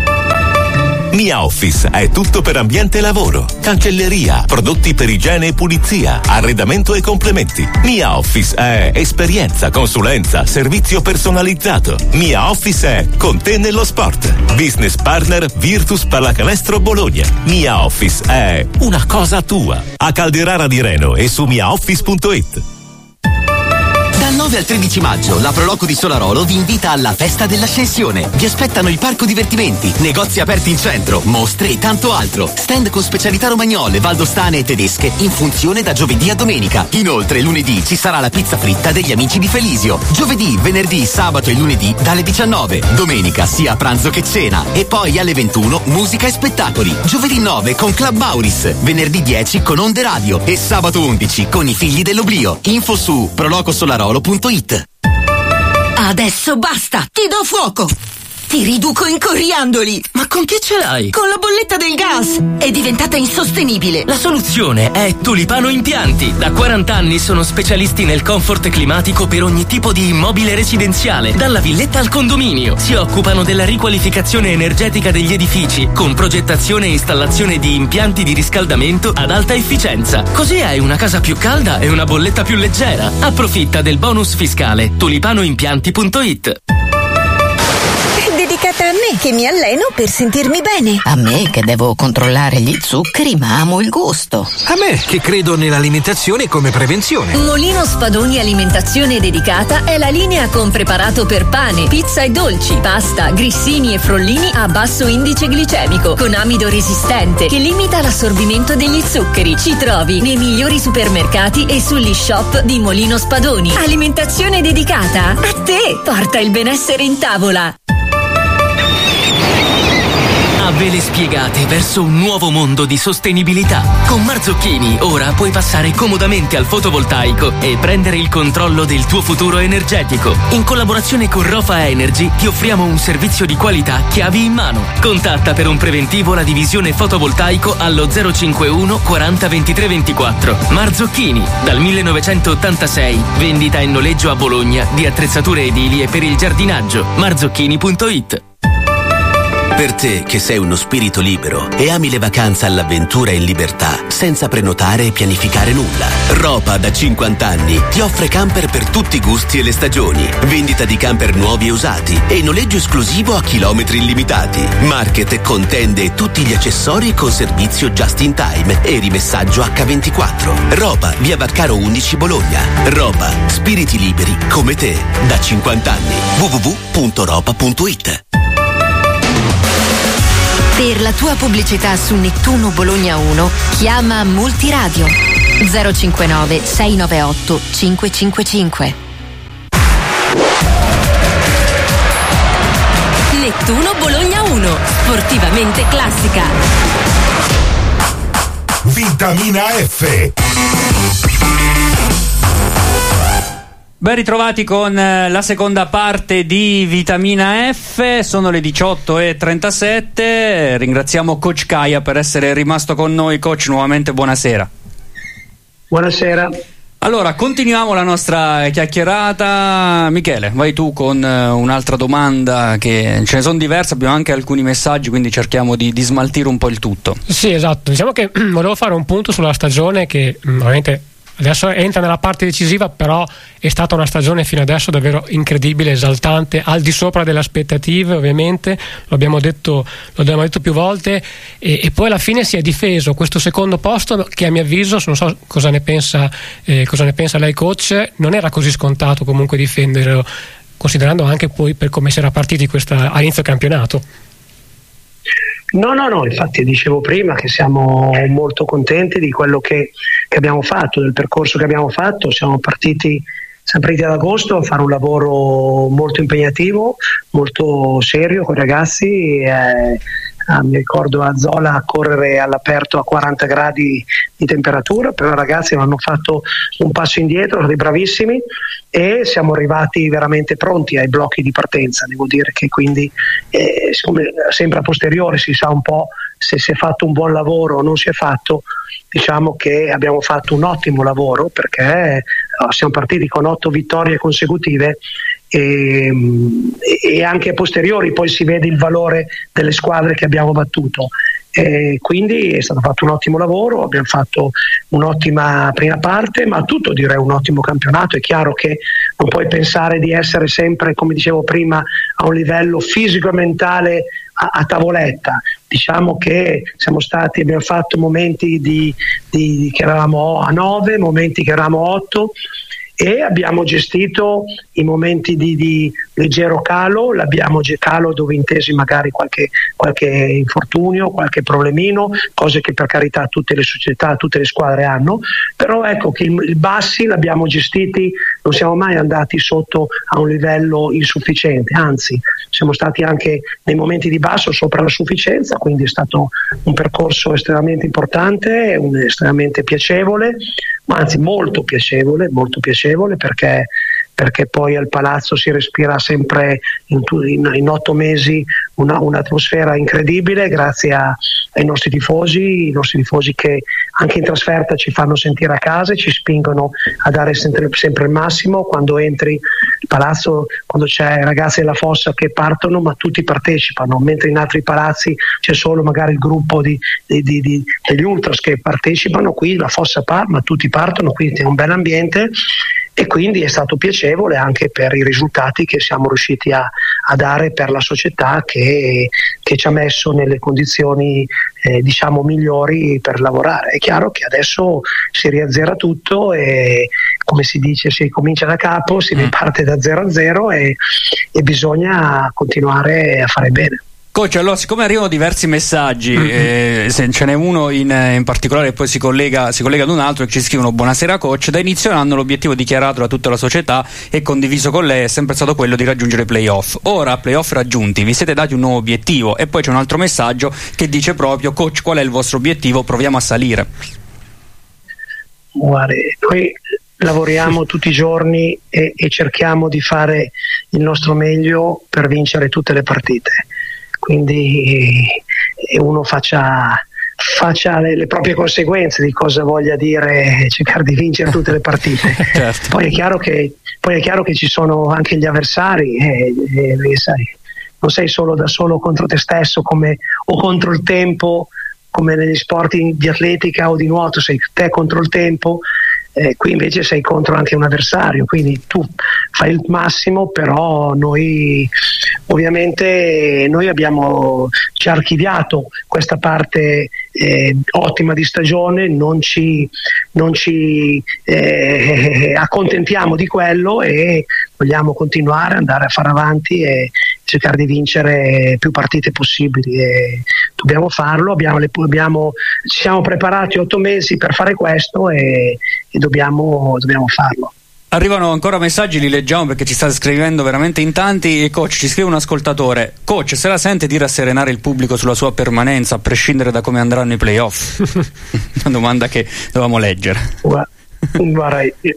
Mia Office è tutto per ambiente e lavoro, cancelleria, prodotti per igiene e pulizia, arredamento e complementi. Mia Office è esperienza, consulenza, servizio personalizzato. Mia Office è con te nello sport. Business partner Virtus Pallacanestro Bologna. Mia Office è una cosa tua. A Calderara di Reno e su mia office punto it. Dal nove nove al tredici maggio la Proloco di Solarolo vi invita alla Festa dell'Ascensione. Vi aspettano il parco divertimenti, negozi aperti in centro, mostre e tanto altro. Stand con specialità romagnole, valdostane e tedesche in funzione da giovedì a domenica. Inoltre lunedì ci sarà la pizza fritta degli amici di Felisio. Giovedì, venerdì, sabato e lunedì dalle diciannove. Domenica sia pranzo che cena. E poi alle ventuno musica e spettacoli. Giovedì nove con Club Mauris. Venerdì dieci con Onde Radio. E sabato undici con i figli dell'oblio. Info su prolocosolarolo punto it. Adesso basta, ti do fuoco! Ti riduco in coriandoli! Ma con che ce l'hai? Con la bolletta del gas! È diventata insostenibile! La soluzione è Tulipano Impianti. Da quaranta anni sono specialisti nel comfort climatico per ogni tipo di immobile residenziale, dalla villetta al condominio. Si occupano della riqualificazione energetica degli edifici, con progettazione e installazione di impianti di riscaldamento ad alta efficienza. Così hai una casa più calda e una bolletta più leggera. Approfitta del bonus fiscale. tulipano impianti punto it. Dedicata a me che mi alleno per sentirmi bene. A me che devo controllare gli zuccheri ma amo il gusto. A me che credo nell'alimentazione come prevenzione. Molino Spadoni Alimentazione Dedicata è la linea con preparato per pane, pizza e dolci, pasta, grissini e frollini a basso indice glicemico, con amido resistente che limita l'assorbimento degli zuccheri. Ci trovi nei migliori supermercati e sugli shop di Molino Spadoni. Alimentazione Dedicata a te porta il benessere in tavola. A vele spiegate verso un nuovo mondo di sostenibilità. Con Marzocchini ora puoi passare comodamente al fotovoltaico e prendere il controllo del tuo futuro energetico. In collaborazione con Rofa Energy ti offriamo un servizio di qualità chiavi in mano. Contatta per un preventivo la divisione fotovoltaico allo zero cinquantuno quaranta ventitré ventiquattro. Marzocchini, dal millenovecentottantasei, vendita e noleggio a Bologna di attrezzature edilie per il giardinaggio. marzocchini punto it. Per te che sei uno spirito libero e ami le vacanze all'avventura e in libertà, senza prenotare e pianificare nulla, Ropa da cinquanta anni ti offre camper per tutti i gusti e le stagioni, vendita di camper nuovi e usati e noleggio esclusivo a chilometri illimitati, market con tende e tutti gli accessori con servizio just in time e rimessaggio acca ventiquattro. Ropa, via Vaccaro undici Bologna. Ropa, spiriti liberi come te da cinquanta anni. w w w punto ropa punto it. Per la tua pubblicità su Nettuno Bologna uno, chiama Multiradio zero cinquantanove sei nove otto cinque cinque cinque. Nettuno Bologna uno, sportivamente classica. Vitamina F. Ben ritrovati con la seconda parte di Vitamina F, sono le diciotto e trentasette, ringraziamo Coach Caia per essere rimasto con noi. Coach, nuovamente buonasera. Buonasera. Allora, continuiamo la nostra chiacchierata. Michele, vai tu con un'altra domanda, che ce ne sono diverse, abbiamo anche alcuni messaggi, quindi cerchiamo di, di smaltire un po' il tutto. Sì, esatto, diciamo che volevo fare un punto sulla stagione che ovviamente adesso entra nella parte decisiva, però è stata una stagione fino adesso davvero incredibile, esaltante, al di sopra delle aspettative, ovviamente, lo abbiamo detto, lo abbiamo detto più volte, e, e poi alla fine si è difeso questo secondo posto che a mio avviso, non so cosa ne pensa, eh, cosa ne pensa lei coach, non era così scontato comunque difenderlo, considerando anche poi per come si era partiti questa, a inizio campionato. No, no, no, infatti dicevo prima che siamo molto contenti di quello che, che abbiamo fatto, del percorso che abbiamo fatto. Siamo partiti, siamo partiti ad agosto a fare un lavoro molto impegnativo, molto serio con i ragazzi. Eh, Ah, mi ricordo a Zola a correre all'aperto a quaranta gradi di temperatura, però i ragazzi hanno fatto un passo indietro, sono bravissimi e siamo arrivati veramente pronti ai blocchi di partenza. Devo dire che quindi eh, sempre a posteriori si sa un po' se si è fatto un buon lavoro o non si è fatto. Diciamo che abbiamo fatto un ottimo lavoro, perché eh, siamo partiti con otto vittorie consecutive e, e anche a posteriori poi si vede il valore delle squadre che abbiamo battuto. E quindi è stato fatto un ottimo lavoro, abbiamo fatto un'ottima prima parte, ma tutto direi un ottimo campionato. È chiaro che non puoi pensare di essere sempre, come dicevo prima, a un livello fisico e mentale a, a tavoletta. Diciamo che siamo stati, abbiamo fatto momenti di, di, che eravamo a nove, momenti che eravamo a otto, e abbiamo gestito i momenti di, di leggero calo, l'abbiamo calo dove intesi magari qualche, qualche infortunio, qualche problemino, cose che per carità tutte le società, tutte le squadre hanno, però ecco che i, i bassi l'abbiamo gestiti, non siamo mai andati sotto a un livello insufficiente, anzi siamo stati anche nei momenti di basso sopra la sufficienza, quindi è stato un percorso estremamente importante, un, estremamente piacevole, ma anzi molto piacevole, molto piacevole perché, perché poi al Palazzo si respira sempre in, in, in otto mesi una, un'atmosfera incredibile grazie a, ai nostri tifosi, i nostri tifosi che anche in trasferta ci fanno sentire a casa e ci spingono a dare sempre, sempre il massimo. Quando entri il Palazzo, quando c'è ragazzi della Fossa che partono, ma tutti partecipano, mentre in altri palazzi c'è solo magari il gruppo di, di, di, di, degli ultras che partecipano, qui la Fossa parte, ma tutti partono, quindi è un bel ambiente. E quindi è stato piacevole anche per i risultati che siamo riusciti a, a dare per la società che, che ci ha messo nelle condizioni eh, diciamo migliori per lavorare. È chiaro che adesso si riazzera tutto e come si dice si comincia da capo, si riparte da zero a zero e, e bisogna continuare a fare bene. Coach, allora siccome arrivano diversi messaggi, mm-hmm. eh, se ce n'è uno in, in particolare poi si collega, si collega ad un altro, che ci scrivono: buonasera coach, da inizio anno l'obiettivo dichiarato da tutta la società e condiviso con lei è sempre stato quello di raggiungere i playoff. Ora playoff raggiunti, vi siete dati un nuovo obiettivo. E poi c'è un altro messaggio che dice proprio: coach, qual è il vostro obiettivo? Proviamo a salire. Guarda, noi lavoriamo tutti i giorni e, e cerchiamo di fare il nostro meglio per vincere tutte le partite. Quindi eh, uno faccia, faccia le, le proprie conseguenze di cosa voglia dire cercare di vincere tutte le partite. Certo. Poi è chiaro che, poi è chiaro che ci sono anche gli avversari e, e, e sai, non sei solo da solo contro te stesso come, o contro il tempo come negli sport di atletica o di nuoto, sei te contro il tempo. Eh, qui invece sei contro anche un avversario, quindi tu fai il massimo, però noi ovviamente noi abbiamo ci ha archiviato questa parte eh, ottima di stagione, non ci, non ci eh, accontentiamo di quello e vogliamo continuare, andare a fare avanti e cercare di vincere più partite possibili e dobbiamo farlo, abbiamo, le, abbiamo, ci siamo preparati otto mesi per fare questo e, e dobbiamo, dobbiamo farlo. Arrivano ancora messaggi, li leggiamo perché ci state scrivendo veramente in tanti. Coach, ci scrive un ascoltatore: coach, se la sente di rasserenare il pubblico sulla sua permanenza a prescindere da come andranno i playoff? Una domanda che dovevamo leggere. Guarda, guarda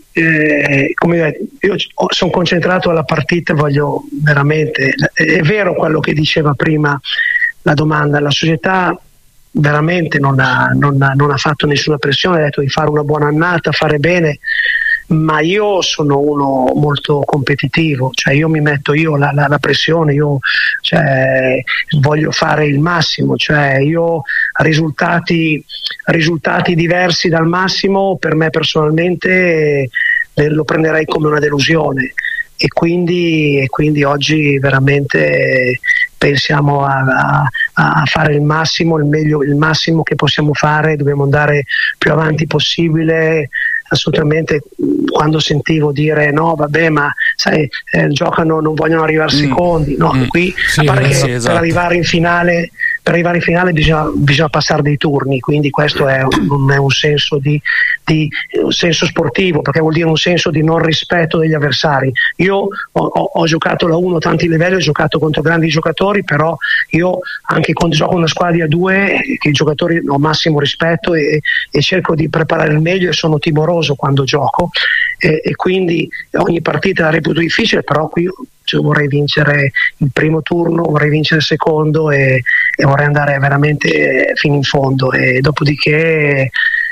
eh, come io sono concentrato alla partita, voglio veramente, è vero quello che diceva prima la domanda, la società veramente non ha, non ha, non ha fatto nessuna pressione, ha detto di fare una buona annata, fare bene, ma io sono uno molto competitivo, cioè io mi metto io la, la, la pressione, io cioè, voglio fare il massimo, cioè io risultati, risultati diversi dal massimo per me personalmente eh, lo prenderei come una delusione e quindi, e quindi oggi veramente pensiamo a, a, a fare il massimo, il meglio, il massimo che possiamo fare, dobbiamo andare più avanti possibile. Assolutamente, quando sentivo dire no vabbè ma sai eh, giocano, non vogliono arrivare mm. secondi, no mm. qui sì, a parte che sì, esatto. per arrivare in finale per arrivare in finale bisogna, bisogna passare dei turni, quindi questo è un, è un senso di, di un senso sportivo, perché vuol dire un senso di non rispetto degli avversari. Io ho, ho, ho giocato la uno a tanti livelli, ho giocato contro grandi giocatori, però io anche quando gioco una squadra di A due che i giocatori ho massimo rispetto e, e cerco di preparare il meglio e sono timoroso quando gioco e, e quindi ogni partita la reputo difficile, però qui cioè, vorrei vincere il primo turno, vorrei vincere il secondo e, e vorrei andare veramente fino in fondo e dopodiché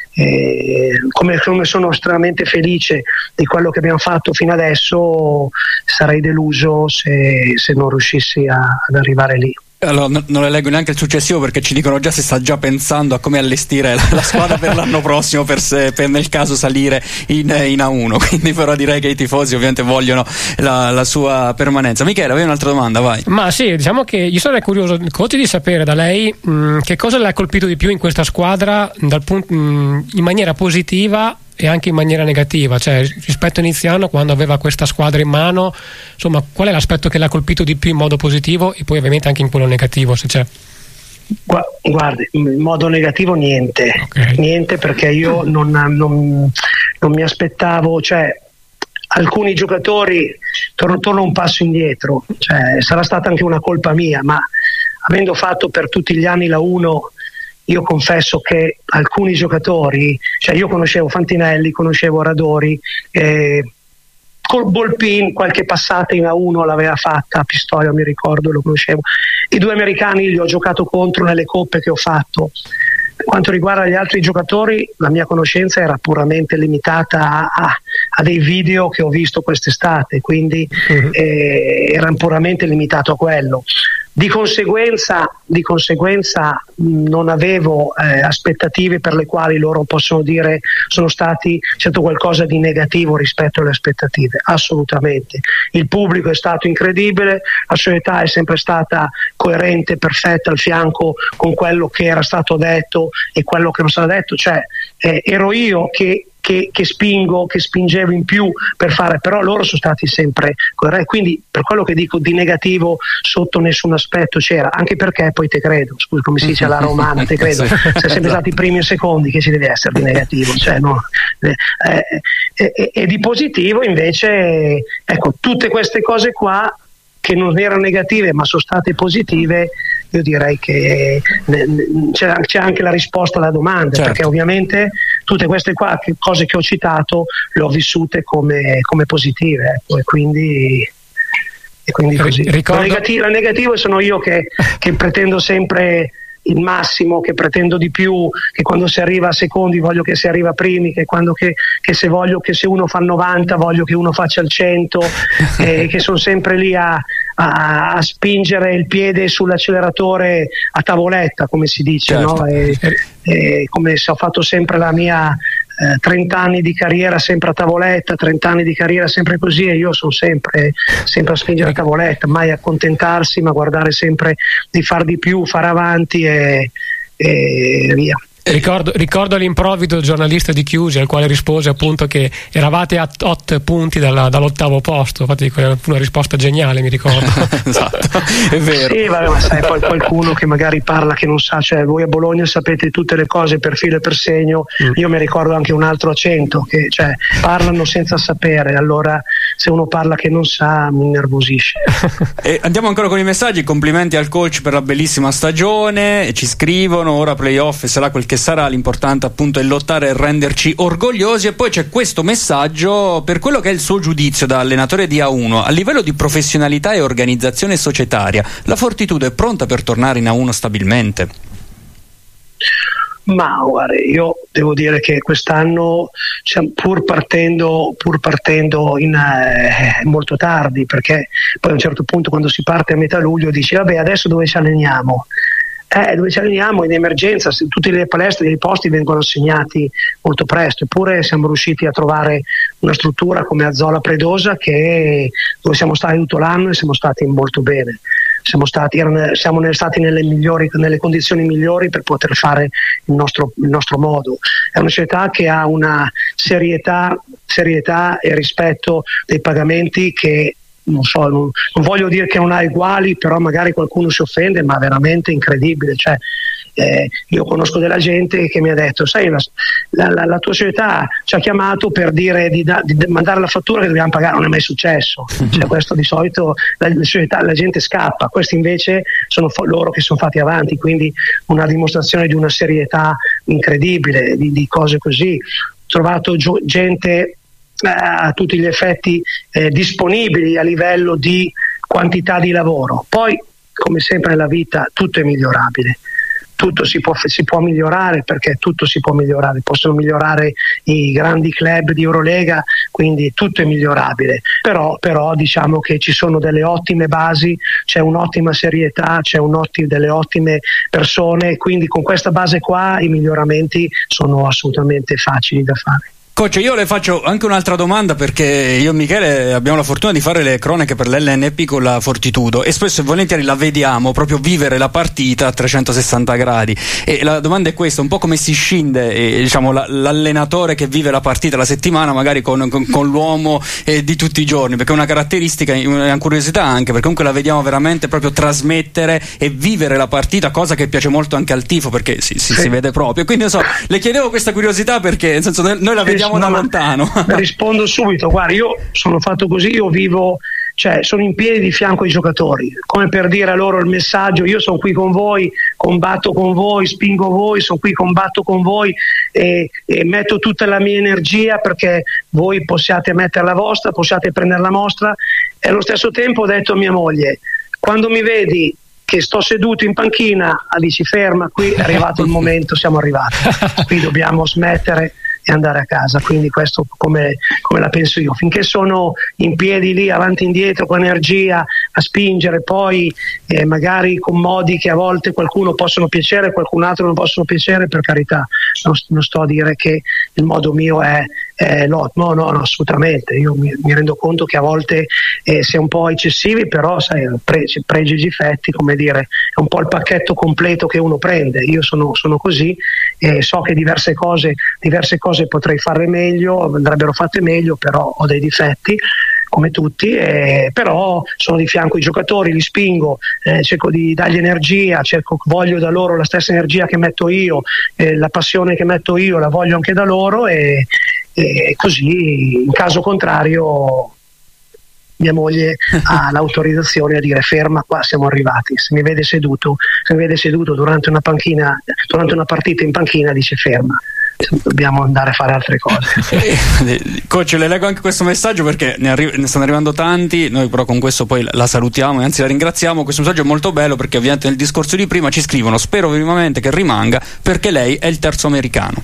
eh, come, come sono estremamente felice di quello che abbiamo fatto fino adesso, sarei deluso se, se non riuscissi a, ad arrivare lì. Allora, no, non le leggo neanche il successivo perché ci dicono già si sta già pensando a come allestire la, la squadra per l'anno prossimo per, se, per nel caso salire in, in A uno, quindi però direi che i tifosi ovviamente vogliono la, la sua permanenza. Michele, avevi un'altra domanda, vai. Ma sì, diciamo che io sarei curioso coach di sapere da lei mh, che cosa le ha colpito di più in questa squadra dal punto, mh, in maniera positiva e anche in maniera negativa, cioè rispetto a inizio anno, quando aveva questa squadra in mano, insomma, qual è l'aspetto che l'ha colpito di più in modo positivo e poi ovviamente anche in quello negativo, se c'è? Guardi, in modo negativo niente, okay. niente perché io non, non, non mi aspettavo, cioè alcuni giocatori, torno, torno un passo indietro, cioè, sarà stata anche una colpa mia, ma avendo fatto per tutti gli anni la uno, io confesso che alcuni giocatori, cioè io conoscevo Fantinelli, conoscevo Radori, eh, col Volpin qualche passata in A uno l'aveva fatta, a Pistoia mi ricordo, lo conoscevo. I due americani li ho giocato contro nelle coppe che ho fatto. Per quanto riguarda gli altri giocatori, la mia conoscenza era puramente limitata a, a, a dei video che ho visto quest'estate, quindi uh-huh. eh, era puramente limitato a quello. Di conseguenza, di conseguenza mh, non avevo eh, aspettative per le quali loro possono dire sono stati certo qualcosa di negativo rispetto alle aspettative, assolutamente. Il pubblico è stato incredibile, la società è sempre stata coerente, perfetta al fianco con quello che era stato detto e quello che non stato detto, cioè eh, ero io che Che, che spingo, che spingevo in più per fare, però loro sono stati sempre corretti, quindi per quello che dico di negativo sotto nessun aspetto c'era, anche perché poi te credo, scusa come si dice alla romana, te credo, sei sempre stati i primi e secondi, che ci deve essere di negativo, cioè, no? eh, eh, eh, e di positivo invece, ecco, tutte queste cose qua che non erano negative ma sono state positive, io direi che c'è, c'è anche la risposta alla domanda, certo. Perché ovviamente tutte queste qua, che, cose che ho citato le ho vissute come, come positive, ecco, e quindi, e quindi così. Ricordo... La, negativa, la negativa sono io che, che pretendo sempre il massimo, che pretendo di più, che quando si arriva a secondi voglio che si arriva a primi, che quando che, che se voglio che se uno fa novanta voglio che uno faccia il cento, eh, che sono sempre lì a, a, a spingere il piede sull'acceleratore a tavoletta, come si dice, certo. No? E, e come se ho fatto sempre la mia eh, trenta anni di carriera sempre a tavoletta, trenta anni di carriera sempre così, e io sono sempre, sempre a spingere a tavoletta, mai accontentarsi, ma guardare sempre di far di più, fare avanti e, e via. Ricordo, ricordo l'improvvido giornalista di Chiusi al quale rispose appunto che eravate a otto punti dalla, dall'ottavo posto, infatti una risposta geniale, mi ricordo. Esatto, è vero. Sì, vabbè, ma sai, poi qualcuno che magari parla che non sa, cioè voi a Bologna sapete tutte le cose per filo e per segno, mm. io mi ricordo anche un altro accento, che cioè parlano senza sapere, allora se uno parla che non sa mi innervosisce. E andiamo ancora con i messaggi, complimenti al coach per la bellissima stagione, ci scrivono, ora playoff sarà quel che sarà, l'importante appunto è lottare e renderci orgogliosi. E poi c'è questo messaggio per quello che è il suo giudizio da allenatore di A uno: a livello di professionalità e organizzazione societaria la Fortitudo è pronta per tornare in A uno stabilmente? Ma guarda, io devo dire che quest'anno, cioè, pur partendo pur partendo in, eh, molto tardi, perché poi a un certo punto quando si parte a metà luglio dici vabbè adesso dove ci alleniamo? Eh, dove ci alleniamo in emergenza, se tutte le palestre, i posti vengono assegnati molto presto, eppure siamo riusciti a trovare una struttura come Azzola Predosa che, dove siamo stati tutto l'anno e siamo stati molto bene, siamo stati, erano, siamo stati nelle, migliori, nelle condizioni migliori per poter fare il nostro, il nostro modo. È una società che ha una serietà, serietà e rispetto dei pagamenti che non so, non, non voglio dire che non ha uguali, però magari qualcuno si offende, ma veramente incredibile, cioè, eh, io conosco della gente che mi ha detto sai la, la, la, la tua società ci ha chiamato per dire di, da, di mandare la fattura che dobbiamo pagare, non è mai successo, cioè, questo di solito la, la, società, la gente scappa, questi invece sono fa- loro che sono fatti avanti, quindi una dimostrazione di una serietà incredibile, di, di cose così. Ho trovato gio- gente a tutti gli effetti eh, disponibili a livello di quantità di lavoro. Poi, come sempre nella vita, tutto è migliorabile, tutto si può, si può migliorare, perché tutto si può migliorare, possono migliorare i grandi club di Eurolega, quindi tutto è migliorabile, però, però diciamo che ci sono delle ottime basi, c'è un'ottima serietà, c'è un ottimo, delle ottime persone, quindi con questa base qua i miglioramenti sono assolutamente facili da fare. Coach, io le faccio anche un'altra domanda, perché io e Michele abbiamo la fortuna di fare le cronache per l'L N P con la Fortitudo e spesso e volentieri la vediamo proprio vivere la partita a trecentosessanta gradi, e la domanda è questa: un po' come si scinde eh, diciamo la, l'allenatore che vive la partita la settimana magari con, con, con l'uomo eh, di tutti i giorni, perché è una caratteristica, una curiosità anche, perché comunque la vediamo veramente proprio trasmettere e vivere la partita, cosa che piace molto anche al tifo, perché si, si, si vede proprio. Quindi non so, le chiedevo questa curiosità perché nel senso noi, noi la vediamo da lontano. Rispondo subito, guarda, io sono fatto così, io vivo, cioè sono in piedi di fianco ai giocatori, come per dire a loro il messaggio: io sono qui con voi, combatto con voi, spingo voi, sono qui, combatto con voi e, e metto tutta la mia energia perché voi possiate mettere la vostra, possiate prendere la nostra. E allo stesso tempo ho detto a mia moglie: quando mi vedi che sto seduto in panchina, dici ferma, qui è arrivato il momento, siamo arrivati, qui dobbiamo smettere e andare a casa. Quindi questo come, come la penso io, finché sono in piedi lì avanti e indietro con energia a spingere, poi eh, magari con modi che a volte qualcuno possono piacere, qualcun altro non possono piacere, per carità, non, non sto a dire che il modo mio è Eh, no, no, no, no, assolutamente. Io mi, mi rendo conto che a volte eh, si è un po' eccessivi, però sai, pregi, pregi e difetti, come dire, è un po' il pacchetto completo che uno prende. Io sono, sono così, e so che diverse cose, diverse cose potrei fare meglio, andrebbero fatte meglio, però ho dei difetti come tutti, eh, però sono di fianco ai giocatori, li spingo, eh, cerco di dargli energia, cerco, voglio da loro la stessa energia che metto io, eh, la passione che metto io la voglio anche da loro, e e così, in caso contrario, mia moglie ha l'autorizzazione a dire ferma, qua siamo arrivati. Se mi vede seduto, se mi vede seduto durante una panchina, durante una partita in panchina, dice ferma, dobbiamo andare a fare altre cose. Coach, le leggo anche questo messaggio perché ne, arri- ne stanno arrivando tanti, noi però con questo poi la salutiamo e anzi la ringraziamo. Questo messaggio è molto bello perché ovviamente nel discorso di prima ci scrivono: spero vivamente che rimanga perché lei è il terzo americano.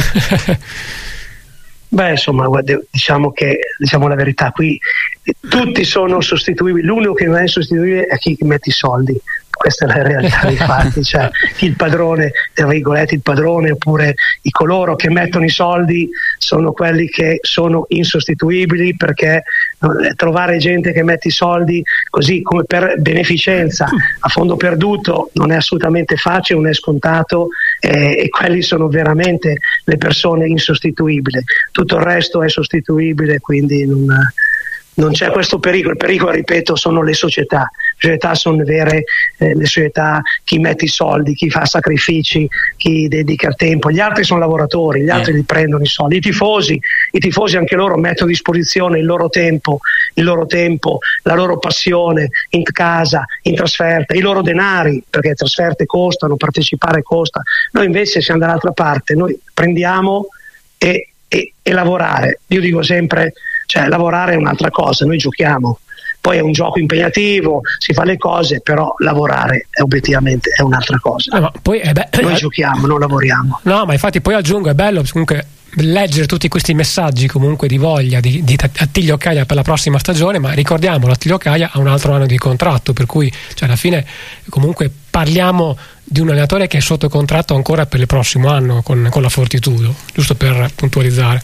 Beh, insomma, diciamo che, diciamo la verità, qui tutti sono sostituibili, l'unico che non è sostituibile è chi mette i soldi. Questa è la realtà dei fatti, cioè il padrone, tra virgolette, il padrone, oppure i coloro che mettono i soldi sono quelli che sono insostituibili, perché trovare gente che mette i soldi così come per beneficenza a fondo perduto non è assolutamente facile, non è scontato, eh, e quelli sono veramente le persone insostituibili. Tutto il resto è sostituibile, quindi non, non c'è questo pericolo. Il pericolo, ripeto, sono le società. Le società sono vere, eh, le società, chi mette i soldi, chi fa sacrifici, chi dedica il tempo. Gli altri sono lavoratori, gli altri eh. li prendono i soldi. I tifosi, i tifosi anche loro mettono a disposizione il loro tempo, il loro tempo, la loro passione in casa, in trasferta, i loro denari, perché trasferte costano, partecipare costa. Noi invece siamo dall'altra parte, noi prendiamo e, e, e lavorare. Io dico sempre, cioè lavorare è un'altra cosa, noi giochiamo, poi è un gioco impegnativo, si fa le cose, però lavorare è obiettivamente è un'altra cosa. Eh, ma poi è be- noi giochiamo, non lavoriamo. No, ma infatti poi aggiungo, è bello comunque leggere tutti questi messaggi comunque di voglia di, di Attilio Caia per la prossima stagione, ma ricordiamo, Attilio Caia ha un altro anno di contratto, per cui cioè, alla fine comunque parliamo di un allenatore che è sotto contratto ancora per il prossimo anno con, con la Fortitudo, giusto per puntualizzare.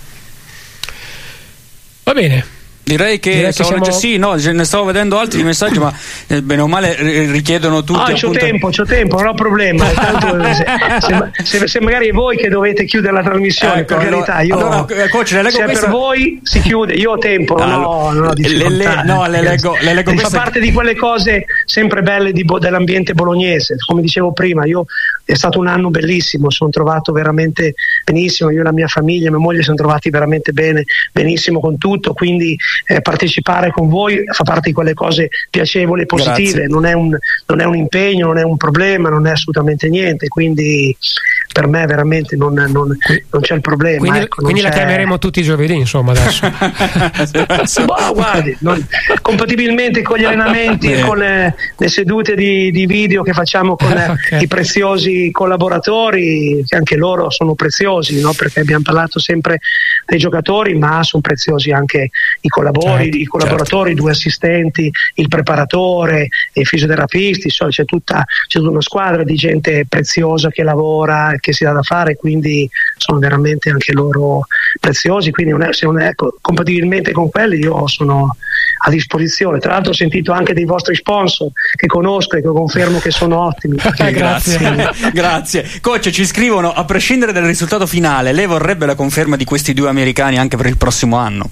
Va bene. Direi che, Direi che siamo... sì, no, ne stavo vedendo altri messaggi, ma eh, bene o male richiedono tutti. Ah, c'ho appunto... tempo, c'ho tempo, non ho problema. Tanto, se, se, se, se magari è voi che dovete chiudere la trasmissione, ecco, per carità, io allora, coach, le leggo se questa... per voi si chiude, io ho tempo, non allora, ho, non ho difficoltà. Le, le, no, le leggo, le leggo fa questa... parte di quelle cose sempre belle di, dell'ambiente bolognese. Come dicevo prima, io è stato un anno bellissimo, sono trovato veramente benissimo, io e la mia famiglia, mia moglie sono trovati veramente bene, benissimo con tutto, quindi eh, partecipare con voi fa parte di quelle cose piacevoli e positive, non è, un, non è un impegno, non è un problema, non è assolutamente niente, quindi per me veramente non, non, non c'è il problema. Quindi, ecco, quindi la chiameremo tutti i giovedì, insomma, adesso. Boh, guardi, non, compatibilmente con gli allenamenti e con le, le sedute di, di video che facciamo con okay. i preziosi collaboratori, che anche loro sono preziosi, no? Perché abbiamo parlato sempre dei giocatori, ma sono preziosi anche i collaboratori, certo, i collaboratori, certo. i due assistenti, il preparatore, i fisioterapisti, so, c'è tutta, c'è tutta una squadra di gente preziosa che lavora, che si dà da fare, quindi sono veramente anche loro preziosi, quindi non è, se non è, ecco, compatibilmente con quelli io sono a disposizione. Tra l'altro ho sentito anche dei vostri sponsor che conosco e che confermo che sono ottimi. Eh, grazie. Grazie. Coach, ci scrivono: a prescindere dal risultato finale, lei vorrebbe la conferma di questi due americani anche per il prossimo anno?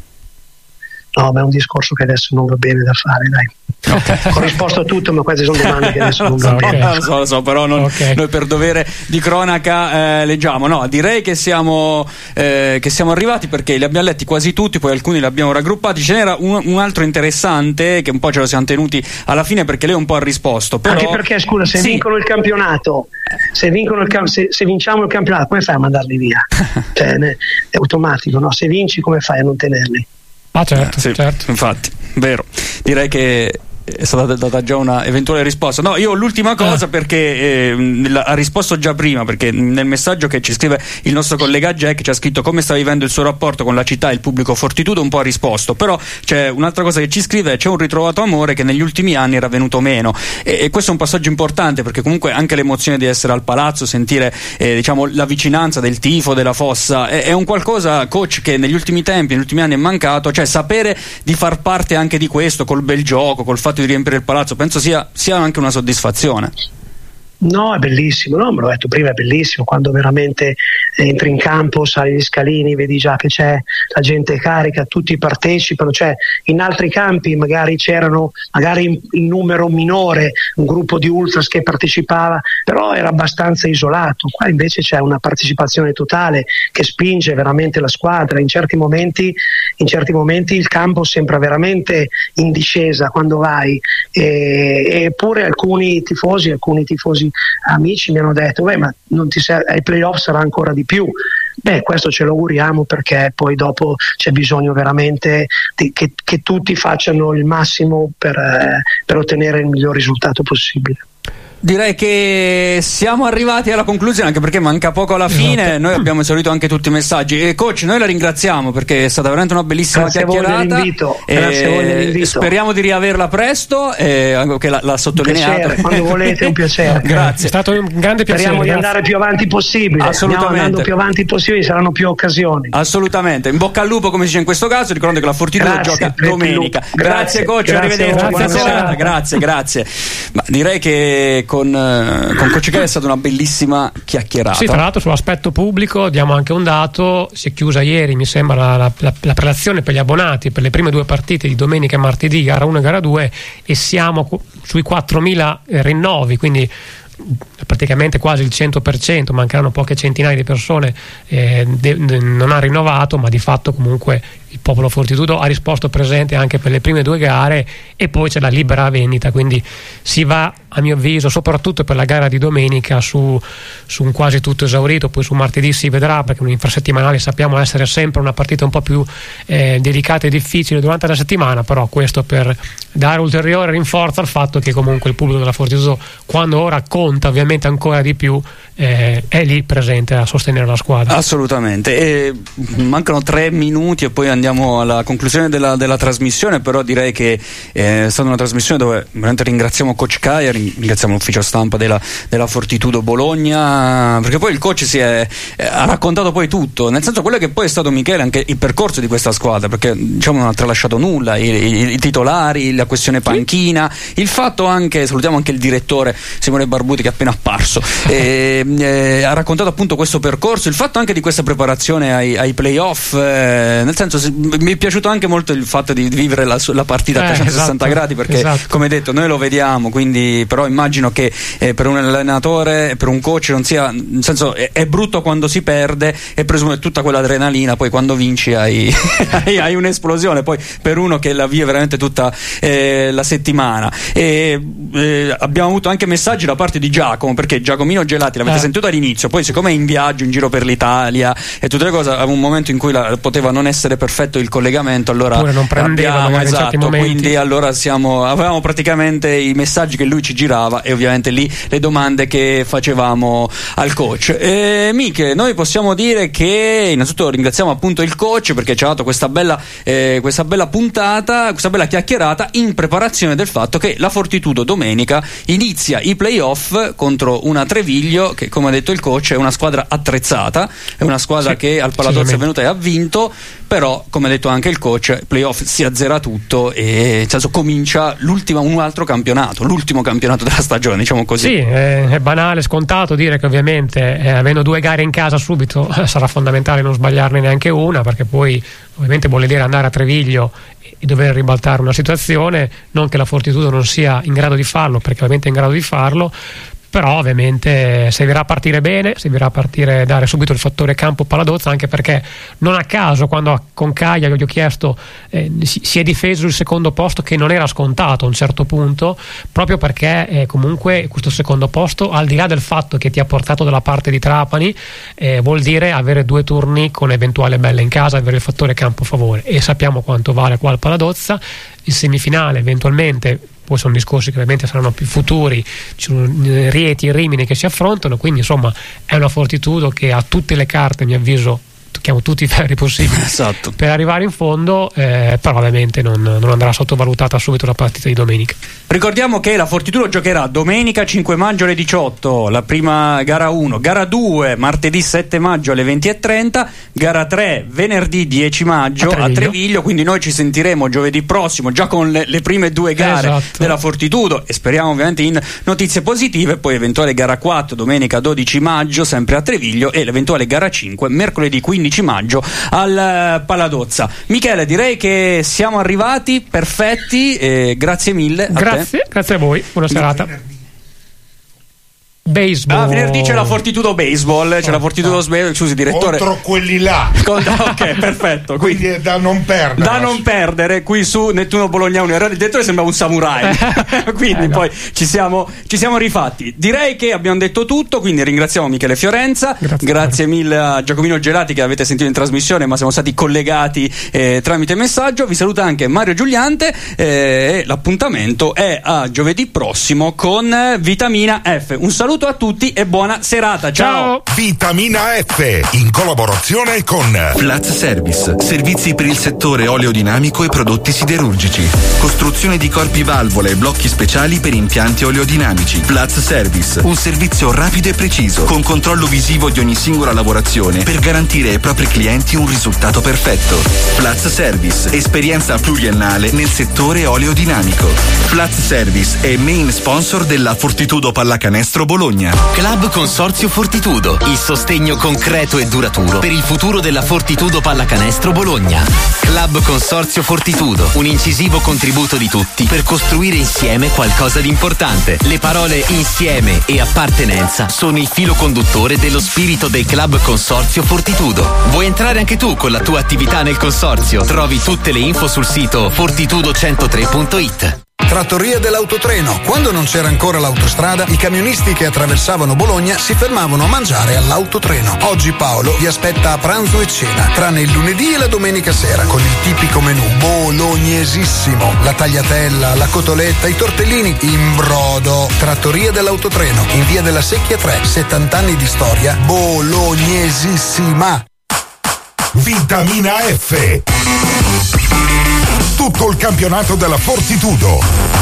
No, ma è un discorso che adesso non va bene da fare, dai. Okay. Ho risposto a tutto, ma queste sono domande che adesso non so, va bene. Lo so, lo so, però non, okay. Noi per dovere di cronaca eh, leggiamo. No, direi che siamo, eh, che siamo arrivati, perché li abbiamo letti quasi tutti, poi alcuni li abbiamo raggruppati. Ce n'era un, un altro interessante che un po' ce lo siamo tenuti alla fine, perché lei un po' ha risposto. Però... Anche perché, scusa, se sì. vincono il campionato, se, vincono il cam- se, se vinciamo il campionato, come fai a mandarli via? Cioè, è automatico, no? Se vinci, come fai a non tenerli? Ah, certo, eh, sì, certo. Infatti, vero. Direi che è stata data già una eventuale risposta. No, io l'ultima cosa, perché eh, ha risposto già prima, perché nel messaggio che ci scrive il nostro collega Jack ci ha scritto come sta vivendo il suo rapporto con la città e il pubblico Fortitudo, un po' ha risposto, però c'è un'altra cosa che ci scrive: c'è un ritrovato amore che negli ultimi anni era venuto meno, e, e questo è un passaggio importante, perché comunque anche l'emozione di essere al palazzo, sentire eh, diciamo la vicinanza del tifo, della fossa, è, è un qualcosa, coach, che negli ultimi tempi, negli ultimi anni è mancato, cioè sapere di far parte anche di questo, col bel gioco, col fatto di riempire il palazzo, penso sia, sia anche una soddisfazione. No, è bellissimo, no, me l'ho detto prima, è bellissimo quando veramente entri in campo, sali gli scalini, vedi già che c'è la gente carica, tutti partecipano, cioè in altri campi magari c'erano magari in, in numero minore un gruppo di ultras che partecipava, però era abbastanza isolato. Qua invece c'è una partecipazione totale che spinge veramente la squadra. In certi momenti, in certi momenti il campo sembra veramente in discesa quando vai, e, eppure alcuni tifosi, alcuni tifosi amici mi hanno detto: beh, ma non ti ser- ai playoff sarà ancora di più. Beh, questo ce lo auguriamo, perché poi dopo c'è bisogno veramente di, che, che tutti facciano il massimo per, eh, per ottenere il miglior risultato possibile. Direi che siamo arrivati alla conclusione, anche perché manca poco alla fine. Esatto. Noi abbiamo esaurito anche tutti i messaggi, e coach, noi la ringraziamo perché è stata veramente una bellissima Grazie chiacchierata. A voi dell'invito. Grazie a voi dell'invito. Speriamo di riaverla presto, e anche che l'ha, l'ha sottolineato. Un piacere, quando volete, un piacere. Grazie. È stato un grande piacere. Speriamo grazie. di andare più avanti possibile. Assolutamente. Andando più avanti possibile saranno più occasioni. Assolutamente. In bocca al lupo, come si dice in questo caso, ricordando che la Fortitudo gioca domenica. Grazie, grazie coach, grazie, arrivederci. grazie, Buona grazie, grazie. Ma direi che con con Coach Caio è stata una bellissima chiacchierata. Sì, tra l'altro sull'aspetto pubblico diamo anche un dato: si è chiusa ieri, mi sembra, la, la, la, la prelazione per gli abbonati per le prime due partite di domenica e martedì, gara uno e gara due, e siamo sui quattromila rinnovi, quindi praticamente quasi il cento per cento, mancheranno poche centinaia di persone, eh, de, de, non ha rinnovato, ma di fatto comunque il popolo Fortitudo ha risposto presente anche per le prime due gare, e poi c'è la libera vendita, quindi si va, a mio avviso, soprattutto per la gara di domenica, su, su un quasi tutto esaurito. Poi su martedì si vedrà, perché un infrasettimanale sappiamo essere sempre una partita un po' più eh, delicata e difficile durante la settimana, però questo per dare ulteriore rinforzo al fatto che comunque il pubblico della Fortitudo, quando ora conta ovviamente ancora di più, eh, è lì presente a sostenere la squadra. Assolutamente. E mancano tre minuti e poi andiamo alla conclusione della, della trasmissione, però direi che è stata una trasmissione dove veramente ringraziamo Coach Caio, ringraziamo l'ufficio stampa della, della Fortitudo Bologna, perché poi il coach si è, eh, ha raccontato poi tutto, nel senso quello che poi è stato, Michele, anche il percorso di questa squadra, perché diciamo non ha tralasciato nulla, i, i, i titolari, la questione panchina, il fatto anche, salutiamo anche il direttore Simone Barbuti che è appena apparso, e, eh, ha raccontato appunto questo percorso, il fatto anche di questa preparazione ai, ai playoff, eh, nel senso mi è piaciuto anche molto il fatto di vivere la, la partita a trecentosessanta esatto, gradi, perché esatto. come detto noi lo vediamo, quindi però immagino che eh, per un allenatore, per un coach non sia, nel senso è, è brutto quando si perde, e presumo che tutta quell'adrenalina poi quando vinci hai, hai, hai un'esplosione, poi per uno che la vive veramente tutta eh, la settimana. E eh, abbiamo avuto anche messaggi da parte di Giacomo, perché Giacomino Gelati l'avete eh. sentito all'inizio, poi siccome è in viaggio in giro per l'Italia e tutte le cose, aveva un momento in cui la, poteva non essere perfetto perfetto il collegamento, allora Pure non prendeva abbiamo, magari in certi esatto, momenti. quindi allora siamo, avevamo praticamente i messaggi che lui ci girava e ovviamente lì le domande che facevamo al coach. E, Miche, noi possiamo dire che innanzitutto ringraziamo appunto il coach perché ci ha dato questa bella, eh, questa bella puntata, questa bella chiacchierata in preparazione del fatto che la Fortitudo domenica inizia i playoff contro una Treviglio che, come ha detto il coach, è una squadra attrezzata, è una squadra sì, che al Paladozza è venuta e ha vinto, però come ha detto anche il coach, playoff si azzera tutto e nel senso comincia l'ultima, un altro campionato, l'ultimo campionato della stagione, diciamo così. Sì, è, è banale, scontato dire che ovviamente eh, avendo due gare in casa subito eh, sarà fondamentale non sbagliarne neanche una, perché poi ovviamente vuole dire andare a Treviglio e dover ribaltare una situazione, non che la Fortitudo non sia in grado di farlo, perché ovviamente è in grado di farlo, però ovviamente servirà a partire bene, servirà a partire, dare subito il fattore campo Paladozza, anche perché non a caso quando con Caia gli ho chiesto eh, si, si è difeso il secondo posto, che non era scontato a un certo punto, proprio perché eh, comunque questo secondo posto, al di là del fatto che ti ha portato dalla parte di Trapani, eh, vuol dire avere due turni con eventuale bella in casa, avere il fattore campo a favore, e sappiamo quanto vale qua al Paladozza. In semifinale eventualmente, poi sono discorsi che ovviamente saranno più futuri, ci sono Rieti e Rimini che si affrontano, quindi insomma è una Fortitudo che ha tutte le carte, a mio avviso, tocchiamo tutti i ferri possibili, esatto, per arrivare in fondo, eh, però ovviamente non, non andrà sottovalutata subito la partita di domenica. Ricordiamo che la Fortitudo giocherà domenica cinque maggio alle diciotto, la prima gara uno, gara due martedì sette maggio alle venti e trenta, gara tre venerdì dieci maggio a Treviglio, a Treviglio, quindi noi ci sentiremo giovedì prossimo già con le, le prime due gare, esatto, della Fortitudo, e speriamo ovviamente in notizie positive, poi eventuale gara quattro domenica dodici maggio sempre a Treviglio e l'eventuale gara cinque mercoledì quindici maggio al Paladozza. Michele, direi che siamo arrivati perfetti, eh, grazie mille a grazie, te. Grazie a voi, buona serata. Baseball. Ah, venerdì c'è la Fortitudo Baseball, c'è oh, la Fortitudo ah. Baseball, scusi direttore. Contro quelli là. Ok, perfetto. Quindi, quindi è da non perdere. Da non perdere qui su Nettuno Bologna uno. Il direttore sembra un samurai. Quindi eh, no. poi ci siamo, ci siamo rifatti. Direi che abbiamo detto tutto, quindi ringraziamo Michele Fiorenza. Grazie, Grazie mille a Giacomino Gelati che avete sentito in trasmissione, ma siamo stati collegati eh, tramite messaggio. Vi saluta anche Mario Giuliante eh, e l'appuntamento è a giovedì prossimo con Vitamina F. Un saluto a tutti e buona serata. Ciao. Ciao. Vitamina F in collaborazione con Flats Service, servizi per il settore oleodinamico e prodotti siderurgici, costruzione di corpi valvole e blocchi speciali per impianti oleodinamici. Flats Service, un servizio rapido e preciso con controllo visivo di ogni singola lavorazione per garantire ai propri clienti un risultato perfetto. Flats Service, esperienza pluriennale nel settore oleodinamico. Flats Service è main sponsor della Fortitudo Pallacanestro Bologna. Club Consorzio Fortitudo, il sostegno concreto e duraturo per il futuro della Fortitudo Pallacanestro Bologna. Club Consorzio Fortitudo, un incisivo contributo di tutti per costruire insieme qualcosa di importante. Le parole insieme e appartenenza sono il filo conduttore dello spirito del Club Consorzio Fortitudo. Vuoi entrare anche tu con la tua attività nel consorzio? Trovi tutte le info sul sito fortitudo centotré punto it. Trattoria dell'autotreno. Quando non c'era ancora l'autostrada, i camionisti che attraversavano Bologna si fermavano a mangiare all'autotreno. Oggi Paolo vi aspetta a pranzo e cena, tranne il lunedì e la domenica sera, con il tipico menù bolognesissimo: la tagliatella, la cotoletta, i tortellini in brodo. Trattoria dell'autotreno, in via della Secchia tre, settanta anni di storia, bolognesissima. Vitamina F. Tutto il campionato della Fortitudo.